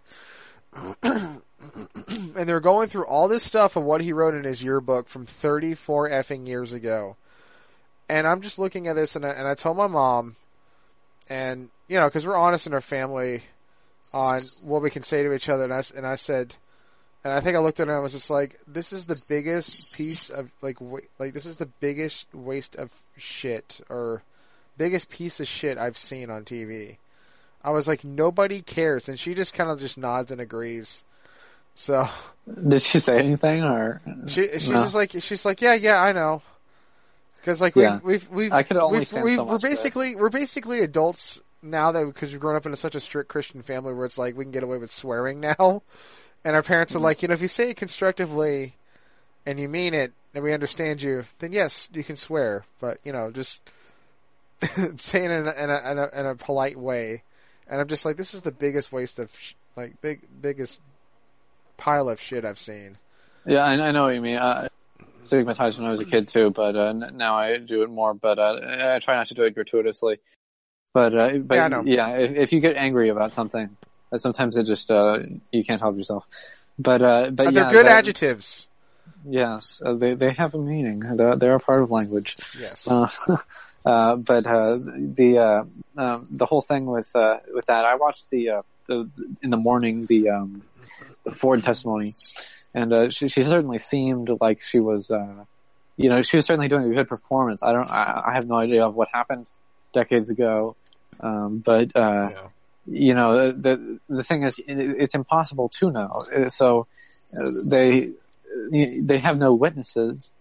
And they're going through all this stuff of what he wrote in his yearbook from thirty-four effing years ago. And I'm just looking at this, and I, and I told my mom, and, you know, because we're honest in our family on what we can say to each other, and I, and I said, and I think I looked at her and I was just like, this is the biggest piece of, like, wa- like this is the biggest waste of shit, or biggest piece of shit I've seen on T V. I was like, nobody cares. And she just kind of just nods and agrees. So. Did she say anything, or She, she's no? just like, she's like, yeah, yeah, I know. Cause like, Yeah. we've, we've, we've, I could only we've, stand we've so we're much of it. basically, we're basically adults now that, because we've grown up in such a strict Christian family where it's like, we can get away with swearing now. And our parents are Mm-hmm. like, you know, if you say it constructively and you mean it and we understand you, then yes, you can swear. But, you know, just saying it in a, in a, in a, in a polite way. And I'm just like, this is the biggest waste of, sh- like, big, biggest pile of shit I've seen. Yeah, I, I know what you mean. I stigmatized when I was a kid too, but uh, n- now I do it more. But uh, I try not to do it gratuitously. But uh, but Yeah, I know. yeah, if, if you get angry about something, uh, sometimes it just uh, you can't help yourself. But uh, but And yeah, they're good that- adjectives. Yes, uh, they they have a meaning. They're, they're a part of language. Yes. Uh, uh, but uh, the uh, um, the whole thing with uh, with that, I watched the, uh, the in the morning the, um, the Ford testimony, and uh, she, she certainly seemed like she was, uh, you know, she was certainly doing a good performance. I don't, I, I have no idea of what happened decades ago, um, but uh, Yeah. you know, the the thing is, it, it's impossible to know. Uh, So uh, they they have no witnesses.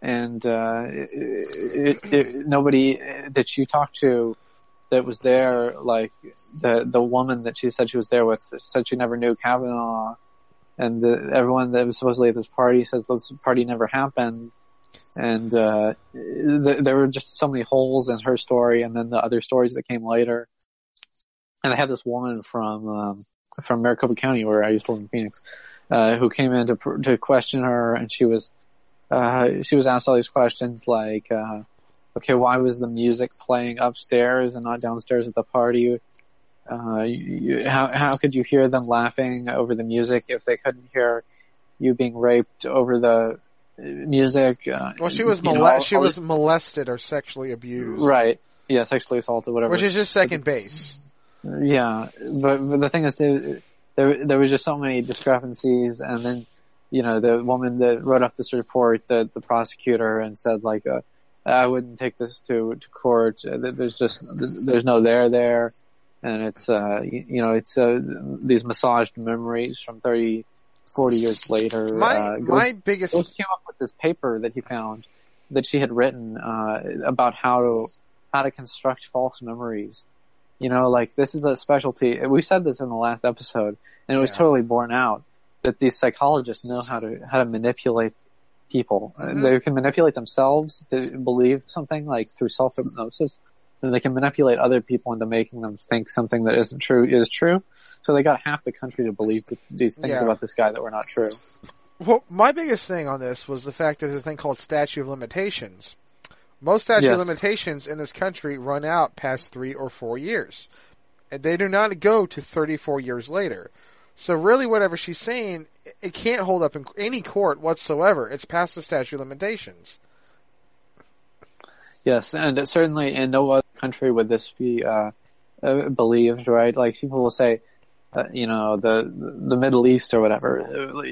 and uh, it, it, it, nobody that you talked to that was there, like the the woman that she said she was there with, said she never knew Kavanaugh, and the, everyone that was supposedly at this party says this party never happened, and uh, th- there were just so many holes in her story, and then the other stories that came later. And I had this woman from um, from Maricopa County, where I used to live in Phoenix, uh, who came in to to question her, and she was uh, she was asked all these questions like, uh, okay, why was the music playing upstairs and not downstairs at the party? Uh, you, how how could you hear them laughing over the music if they couldn't hear you being raped over the music? Uh, well, she was you mole- know, she was molested or sexually abused, right? Yeah, sexually assaulted, whatever. Which is just second base. Yeah, but, but the thing is, there, there there were just so many discrepancies, and then, you know, the woman that wrote up this report, the the prosecutor, and said like, uh, I wouldn't take this to to court. There's just there's no there there, and it's uh you, you know it's uh, these massaged memories from thirty, forty years later. My uh, my Ghost, biggest Ghost came up with this paper that he found that she had written uh about how to how to construct false memories. You know, like, this is a specialty. We said this in the last episode, and it was yeah. totally borne out that these psychologists know how to how to manipulate people. Mm-hmm. They can manipulate themselves to believe something, like through self-hypnosis, and they can manipulate other people into making them think something that isn't true is true. So they got half the country to believe these things yeah. about this guy that were not true. Well, my biggest thing on this was the fact that there's a thing called statute of limitations. Most statute yes. of limitations in this country run out past three or four years. And they do not go to thirty-four years later. So really whatever she's saying, it can't hold up in any court whatsoever. It's past the statute of limitations. Yes, and certainly in no other country would this be uh, uh, believed, right? Like, people will say, uh, you know, the the Middle East or whatever,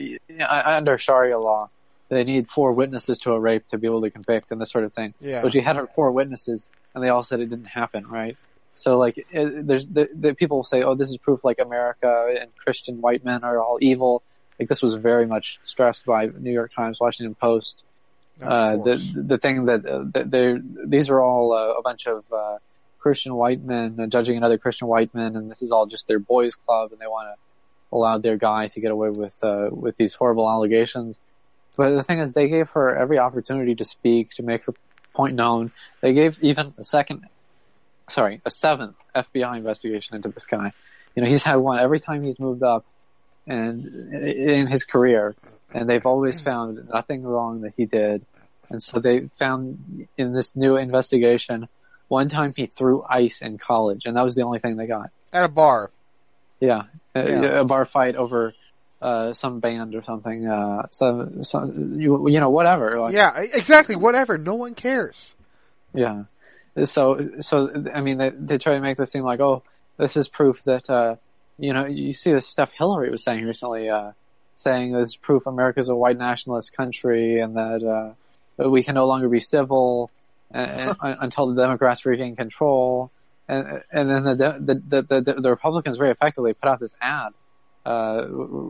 uh, under Sharia law, they need four witnesses to a rape to be able to convict and this sort of thing. Yeah. But you had four witnesses, and they all said it didn't happen, right? So, like, it, there's the, the people will say, "Oh, this is proof like America and Christian white men are all evil." Like, this was very much stressed by New York Times, Washington Post. Uh, the the thing that uh, they these are all uh, a bunch of uh, Christian white men uh, judging another Christian white men, and this is all just their boys' club, and they want to allow their guy to get away with uh, with these horrible allegations. But the thing is, they gave her every opportunity to speak, to make her point known. They gave even a second, sorry, a seventh F B I investigation into this guy. You know, he's had one every time he's moved up and in his career, and they've always found nothing wrong that he did. And so they found in this new investigation, one time he threw ice in college, and that was the only thing they got. At a bar. Yeah, yeah. A, a bar fight over Uh, some band or something, uh, some, some, you, you know, whatever. Like, yeah, exactly, whatever. No one cares. Yeah. So, so, I mean, they, they try to make this seem like, oh, this is proof that, uh, you know, you see the stuff Hillary was saying recently, uh, saying this is proof America's a white nationalist country and that, uh, we can no longer be civil and, and, until the Democrats regain control. And, and then the, the, the, the, the Republicans very effectively put out this ad. Uh,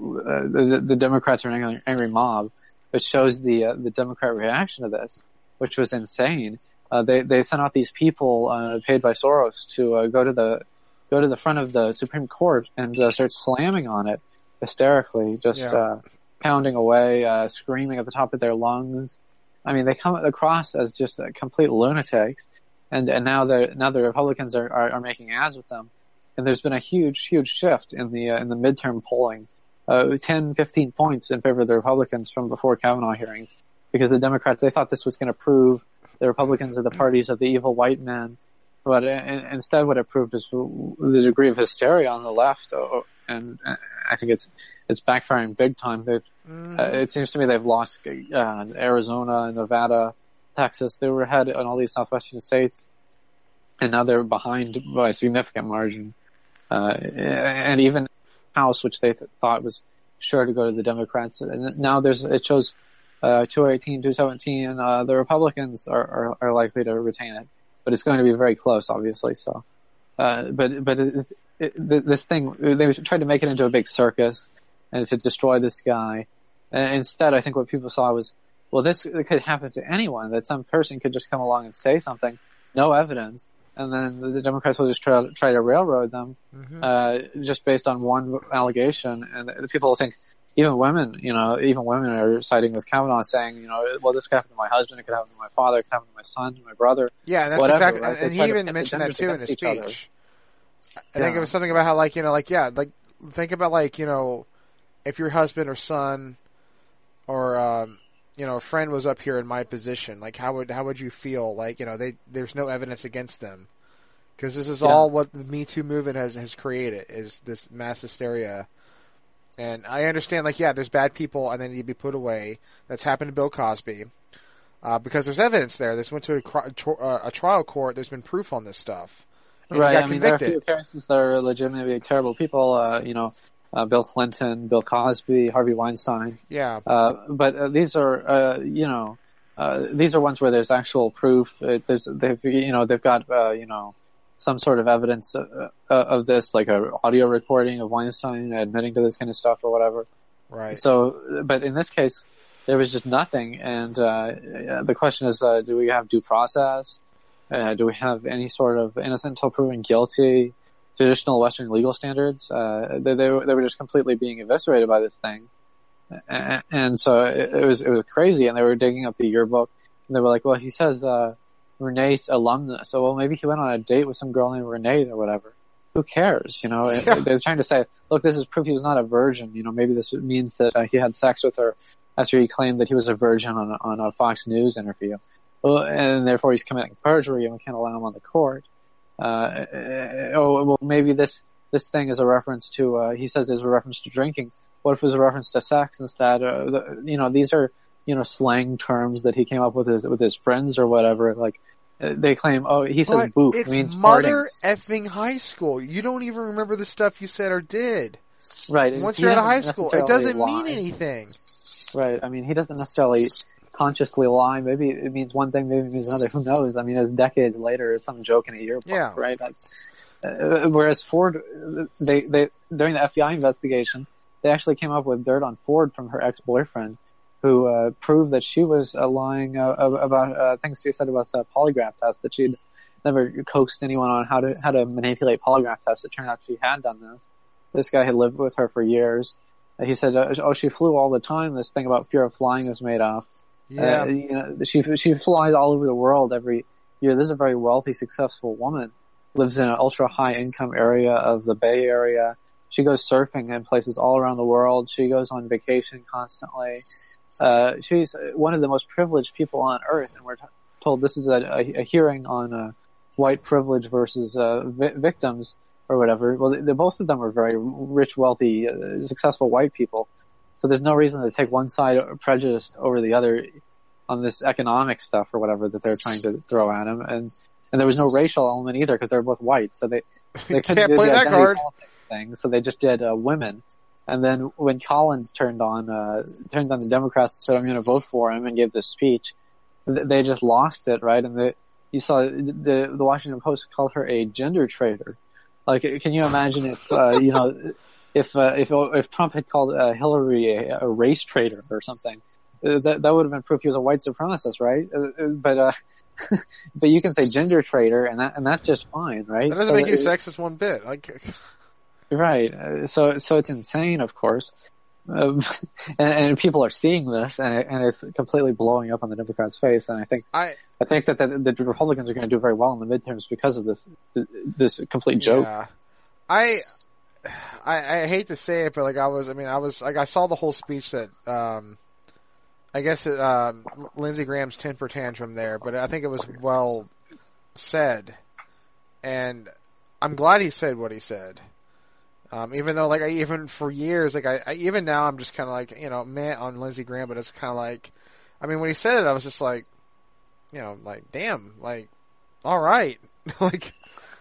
the, the Democrats are an angry, angry mob, which shows the uh, the Democrat reaction to this, which was insane. Uh, they they sent out these people uh, paid by Soros to uh, go to the go to the front of the Supreme Court and uh, start slamming on it hysterically, just yeah. uh, pounding away, uh, screaming at the top of their lungs. I mean, they come across as just uh, complete lunatics, and and now the now the Republicans are, are are making ads with them. And there's been a huge, huge shift in the uh, in the midterm polling, uh, ten, fifteen points in favor of the Republicans from before Kavanaugh hearings, because the Democrats, they thought this was going to prove the Republicans are the parties of the evil white men, but uh, instead what it proved is the degree of hysteria on the left, uh, and uh, I think it's it's backfiring big time. Mm-hmm. Uh, it seems to me they've lost uh, Arizona, Nevada, Texas. They were ahead in all these southwestern states, and now they're behind by a significant margin. Uh, and even House, which they th- thought was sure to go to the Democrats, and now there's it shows uh, two eighteen, two seventeen. Uh, the Republicans are, are are likely to retain it, but it's going to be very close, obviously. So, uh, but but it, it, it, this thing they tried to make it into a big circus and to destroy this guy. And instead, I think what people saw was well, this could happen to anyone, that some person could just come along and say something, no evidence, and then the Democrats will just try, try to railroad them, mm-hmm. uh, just based on one allegation. And people will think, even women, you know, even women are siding with Kavanaugh, saying, you know, well, this could happen to my husband, it could happen to my father, it could happen to my son, to my brother. Yeah, and that's whatever, exactly, right? and he even mentioned that too in his speech. Other. I think yeah. it was something about how, like, you know, like, yeah, like, think about, like, you know, if your husband or son or, um, you know, a friend was up here in my position, like, how would, how would you feel? Like, you know, they, there's no evidence against them. Because this is yeah. all what the Me Too movement has, has created, is this mass hysteria. And I understand, like, yeah, there's bad people and they need to be put away. That's happened to Bill Cosby. Uh, because there's evidence there. This went to a, uh, a trial court. There's been proof on this stuff. And right. he got I mean, convicted. there are a few cases that are legitimately terrible people. Uh, you know, uh, Bill Clinton, Bill Cosby, Harvey Weinstein. Yeah. Uh, but uh, these are, uh, you know, uh, these are ones where there's actual proof. It, there's, they've, you know, they've got, uh, you know, some sort of evidence uh, uh, of this, like a audio recording of Weinstein admitting to this kind of stuff or whatever. Right. So, but in this case, there was just nothing. And uh, the question is, uh, do we have due process? Uh, do we have any sort of innocent until proven guilty, traditional Western legal standards? Uh, they, they, they were just completely being eviscerated by this thing. And, and so it, it was, it was crazy. And they were digging up the yearbook and they were like, well, he says, uh, Renee's alumnus. So, well, maybe he went on a date with some girl named Renee or whatever. Who cares? You know, yeah. they're trying to say, look, this is proof he was not a virgin. You know, maybe this means that uh, he had sex with her after he claimed that he was a virgin on a, on a Fox News interview. Well, and therefore he's committing perjury and we can't allow him on the court. Uh, oh, well, maybe this, this thing is a reference to, uh, he says it's a reference to drinking. What if it was a reference to sex instead? Uh, the, you know, these are, you know, slang terms that he came up with his, with his friends or whatever. Like, they claim, oh, he says but boop. It's it means mother farting. effing high school. You don't even remember the stuff you said or did. Right. Once you're out of high school, it doesn't lie. mean anything. Right. I mean, he doesn't necessarily consciously lie. Maybe it means one thing, maybe it means another. Who knows? I mean, it's decades later, it's some joke in a yearbook, yeah. right? That's, uh, whereas Ford, they, they, during the F B I investigation, they actually came up with dirt on Ford from her ex-boyfriend, who uh, proved that she was uh, lying uh, about uh, things she said about the polygraph test, that she'd never coaxed anyone on how to how to manipulate polygraph tests. It turned out she had done this. This guy had lived with her for years. Uh, he said, uh, "Oh, she flew all the time. This thing about fear of flying was made up." Yeah, uh, you know, she she flies all over the world every year. This is a very wealthy, successful woman. Lives in an ultra high income area of the Bay Area. She goes surfing in places all around the world. She goes on vacation constantly. Uh, she's one of the most privileged people on earth, and we're t- told this is a, a, a hearing on uh, white privilege versus uh, vi- victims or whatever. Well, they, they, both of them are very rich, wealthy, uh, successful white people. So there's no reason to take one side prejudiced over the other on this economic stuff or whatever that they're trying to throw at him. And and there was no racial element either because they're both white, so they they couldn't Can't do play the that identity card. politics thing. So they just did uh, women. And then when Collins turned on, uh, turned on the Democrats and said, I'm going to vote for him and gave this speech, th- they just lost it, right? And the, you saw the, the Washington Post called her a gender traitor. Like, can you imagine if, uh, you know, if, uh, if, if Trump had called uh, Hillary a, a race traitor or something, uh, that, that would have been proof he was a white supremacist, right? Uh, but, uh, but you can say gender traitor and that, and that's just fine, right? That doesn't so make you it, sexist one bit. Like, Right. Uh, so, so it's insane, of course. Um, and, and people are seeing this and, it, and it's completely blowing up on the Democrats' face. And I think, I, I think that the, the Republicans are going to do very well in the midterms because of this, this complete joke. Yeah. I, I, I hate to say it, but like I was, I mean, I was, like I saw the whole speech that, um, I guess, it, um, Lindsey Graham's temper tantrum there, but I think it was well said. And I'm glad he said what he said. Um, even though, like, I, even for years, like, I, I even now, I'm just kind of like, you know, meh on Lindsey Graham, but it's kind of like, I mean, when he said it, I was just like, you know, like, damn, like, all right, like.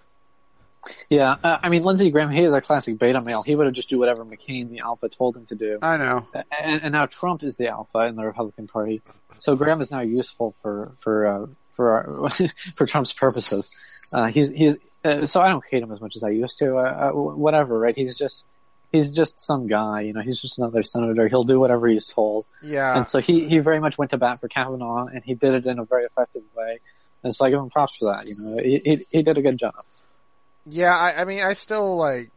Yeah, uh, I mean, Lindsey Graham, he is a classic beta male. He would have just do whatever McCain, the alpha, told him to do. I know. And, and now Trump is the alpha in the Republican Party, so Graham is now useful for for uh, for our, for Trump's purposes. Uh, he's he's. Uh, so I don't hate him as much as I used to. Uh, uh, whatever, right? He's just he's just some guy, you know, he's just another senator. He'll do whatever he's told. Yeah. And so he, he very much went to bat for Kavanaugh, and he did it in a very effective way. And so I give him props for that, you know. He, he, he did a good job. Yeah, I, I mean, I still, like,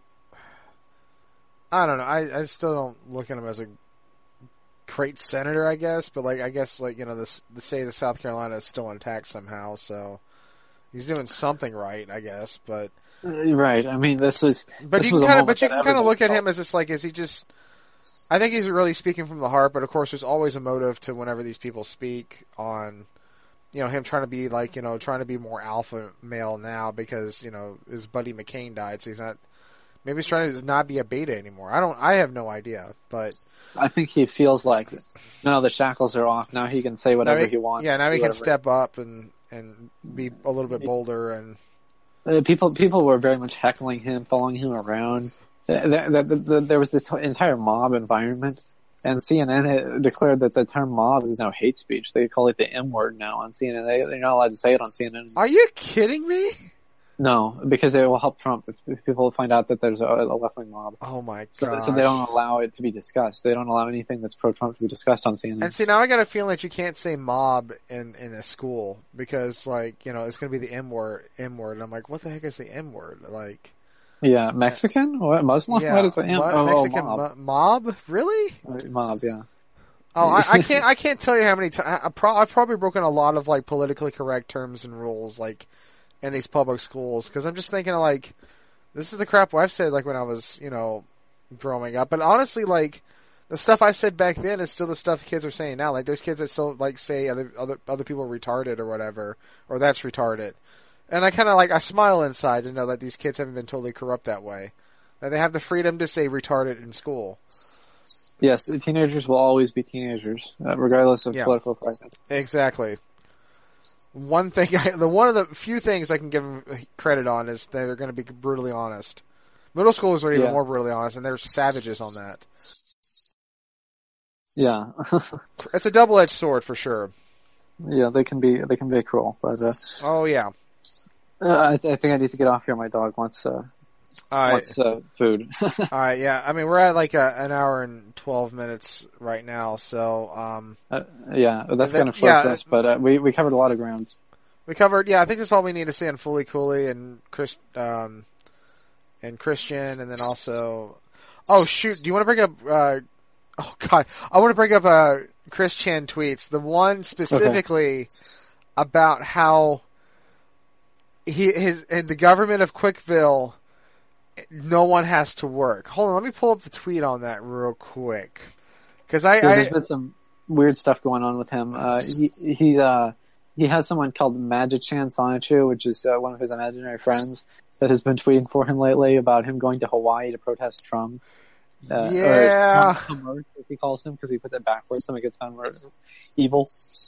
I don't know. I, I still don't look at him as a great senator, I guess. But, like, I guess, like, you know, the, the state of South Carolina is still intact somehow, so he's doing something right, I guess. But uh, right. I mean, this was. But this you was can a kind of, moment but you that can kind of look at everybody him as just like, is he just? I think he's really speaking from the heart. But of course, there's always a motive to whenever these people speak on, you know, him trying to be like, you know, trying to be more alpha male now because you know his buddy McCain died, so he's not. Maybe he's trying to not be a beta anymore. I don't. I have no idea, but I think he feels like no, the shackles are off. Now he can say whatever now he, he wants. Yeah, now he can whatever. step up and and be a little bit bolder and. Uh, people people were very much heckling him, following him around. There, there, there, there was this entire mob environment, and C N N had declared that the term mob is now hate speech. They call it the M word now on C N N. They, they're not allowed to say it on C N N. Are you kidding me? No, because it will help Trump if, if people find out that there's a, a left-wing mob. Oh my god! So, so they don't allow it to be discussed. They don't allow anything that's pro-Trump to be discussed on C N N. And see, now I got a feeling that you can't say mob in, in a school because, like, you know, it's going to be the M word. M word. And I'm like, what the heck is the M word? Like, yeah, Mexican? What, Muslim? yeah, What is the M? what, Oh, Mexican oh, mob. mo- mob? Really? Mob, yeah. Oh, I, I can't. I can't tell you how many times. Pro- I've probably broken a lot of like politically correct terms and rules, like in these public schools, because I'm just thinking of, like, this is the crap I've said, like when I was, you know, growing up. But honestly, like, the stuff I said back then is still the stuff kids are saying now. Like, there's kids that still like say other other other people are retarded or whatever, or that's retarded. And I kind of like I smile inside to know that these kids haven't been totally corrupt that way. That they have the freedom to say retarded in school. Yes, teenagers will always be teenagers, uh, regardless of Yeah. political correctness. Exactly. One thing, I, the one of the few things I can give them credit on is that they're going to be brutally honest. Middle schoolers are even Yeah. more brutally honest, and they're savages on that. Yeah, It's a double-edged sword for sure. yeah, they can be they can be cruel, but uh, Oh yeah. uh, I, I think I need to get off here. My dog wants uh, All right. wants uh, food. All right. Yeah. I mean, we're at like a, an hour and twelve minutes right now, so um, uh, yeah, that's That- kind of yeah. focused, but uh, we we covered a lot of ground. we covered. Yeah, I think that's all we need to say on Fully Cooley and Chris um, and Christian, and then also. Oh shoot! Do you want to bring up? Uh, oh god, I want to bring up uh, Chris Chan tweets. The one specifically about how he his and the government of Quickville. No one has to work. Hold on, let me pull up the tweet on that real quick. Because I, Yeah, I there's been some weird stuff going on with him. Uh, he he uh, he has someone called Magic Chan Sonichu, which is uh, one of his imaginary friends, that has been tweeting for him lately about him going to Hawaii to protest Trump. Uh, Yeah. or Trump, Trump, as he calls him, because he put that backwards to make it sound more evil.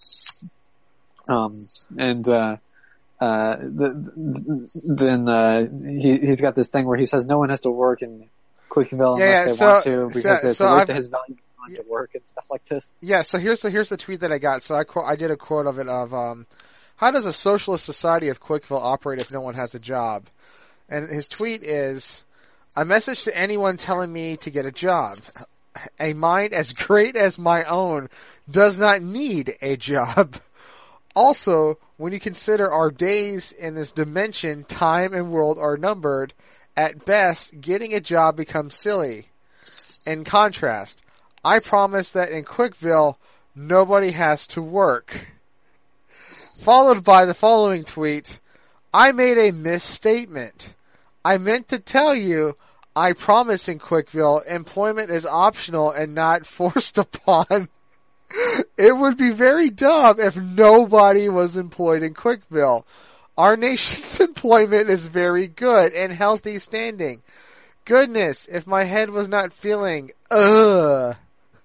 Um, and uh, uh, the, the, then uh, he he's got this thing where he says no one has to work in Quickville Yeah, unless yeah, they so- want to, because so- it's so a waste I've- of his value not to work and stuff like this. yeah. So here's the here's the tweet that I got. So I quote, I did a quote of it of um, how does a socialist society of Quickville operate if no one has a job? And his tweet is a message to anyone telling me to get a job. A mind as great as my own does not need a job. Also, when you consider our days in this dimension, time and world are numbered, at best, getting a job becomes silly. In contrast, I promise that in Quickville, nobody has to work. Followed by the following tweet, I made a misstatement. I meant to tell you, I promise in Quickville, employment is optional and not forced upon. It would be very dumb if nobody was employed in Quickville. Our nation's employment is very good and healthy standing. Goodness, if my head was not feeling, ugh.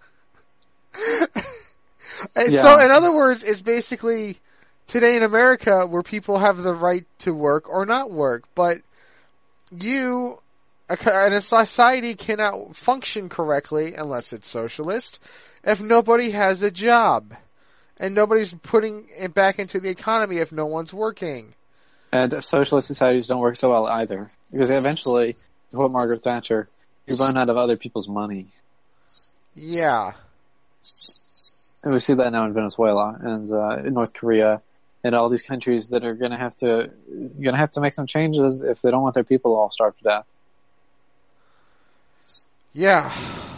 And Yeah. So, in other words, it's basically today in America where people have the right to work or not work, but you, and a society cannot function correctly unless it's socialist if nobody has a job. And nobody's putting it back into the economy if no one's working. And socialist societies don't work so well either, because eventually, to quote Margaret Thatcher, You run out of other people's money. Yeah. And we see that now in Venezuela and uh, in North Korea and all these countries that are going to have to going to have to make some changes if they don't want their people all starve to death. Yeah.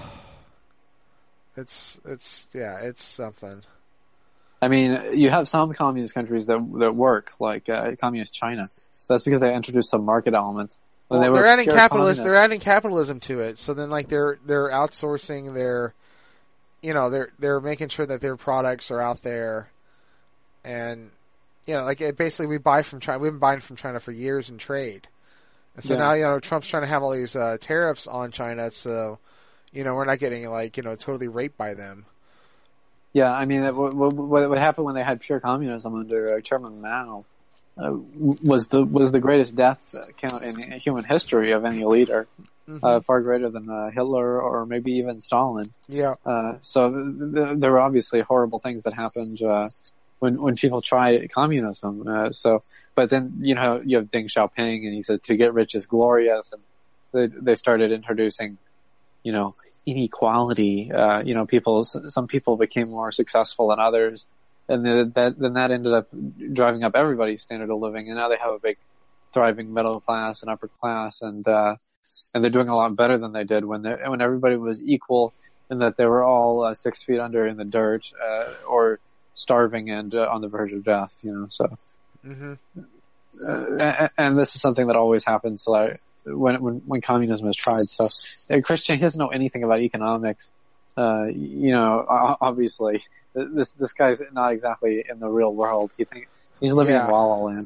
It's it's yeah, it's something. I mean, you have some communist countries that that work, like uh, communist China. So that's because they introduced some market elements. When Well, they they were are adding pure capitalism. They're communists- adding capitalism to it. So then, like they're they're outsourcing their, you know, they're they're making sure that their products are out there, and you know, like it basically we buy from China. We've been buying from China for years in trade, and so Yeah. now you know Trump's trying to have all these uh, tariffs on China. So, you know, we're not getting like you know totally raped by them. Yeah, I mean, what, what, what happened when they had pure communism under uh, Chairman Mao uh, was the was the greatest death count in human history of any leader, Mm-hmm. uh, far greater than uh, Hitler or maybe even Stalin. Yeah, Uh, so th- th- there were obviously horrible things that happened uh, when when people try communism. Uh, so, but then you know you have Deng Xiaoping, and he said to get rich is glorious, and they they started introducing, you know. inequality, uh, you know, people, some people became more successful than others, and then that, then that ended up driving up everybody's standard of living, and now they have a big, thriving middle class and upper class, and, uh, and they're doing a lot better than they did when they when everybody was equal, and that they were all uh, six feet under in the dirt, uh, or starving and uh, on the verge of death, you know, so. mm-hmm. Uh, and this is something that always happens, like, when when when communism is tried. So uh, Christian, he doesn't know anything about economics. Uh, you know, obviously, this this guy's not exactly in the real world. He think he's living Yeah. in La La Land.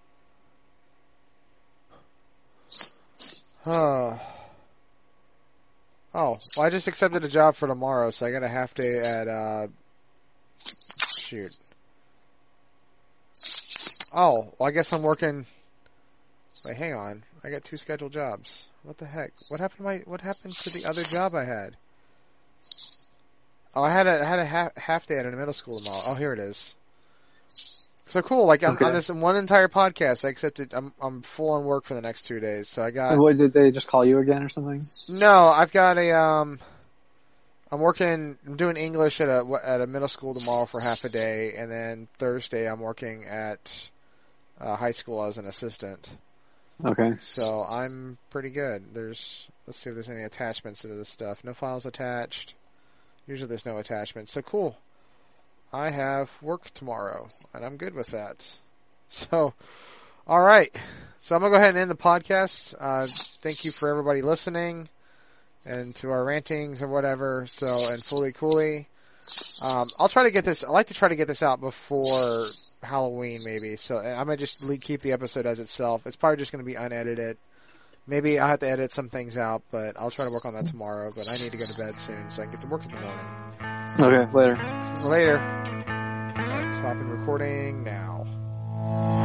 Oh. Oh, well, I just accepted a job for tomorrow, so I got a half day at, uh, shoot. Oh, well, I guess I'm working, wait, hang on. I got two scheduled jobs. What the heck? What happened to my, what happened to the other job I had? Oh, I had a, I had a half, half day at a middle school tomorrow. Oh, here it is. So cool, like I'm Okay. on this one entire podcast, I accepted, I'm, I'm full on work for the next two days, so I got... What, did they just call you again or something? No, I've got a, um, I'm working, I'm doing English at a, at a middle school tomorrow for half a day, and then Thursday I'm working at uh, high school as an assistant. Okay. So I'm pretty good. There's, let's see if there's any attachments to this stuff. No files attached. Usually there's no attachments. So cool. I have work tomorrow, and I'm good with that. So, all right. So I'm going to go ahead and end the podcast. Uh, thank you for everybody listening and to our rantings or whatever. So, and Fully Cooley. Um, I'll try to get this, I like to try to get this out before Halloween maybe. So and I'm going to just le- keep the episode as itself. It's probably just going to be unedited. Maybe I'll have to edit some things out, but I'll try to work on that tomorrow. But I need to go to bed soon so I can get to work in the morning. Okay, later. Later. Alright, stopping recording now.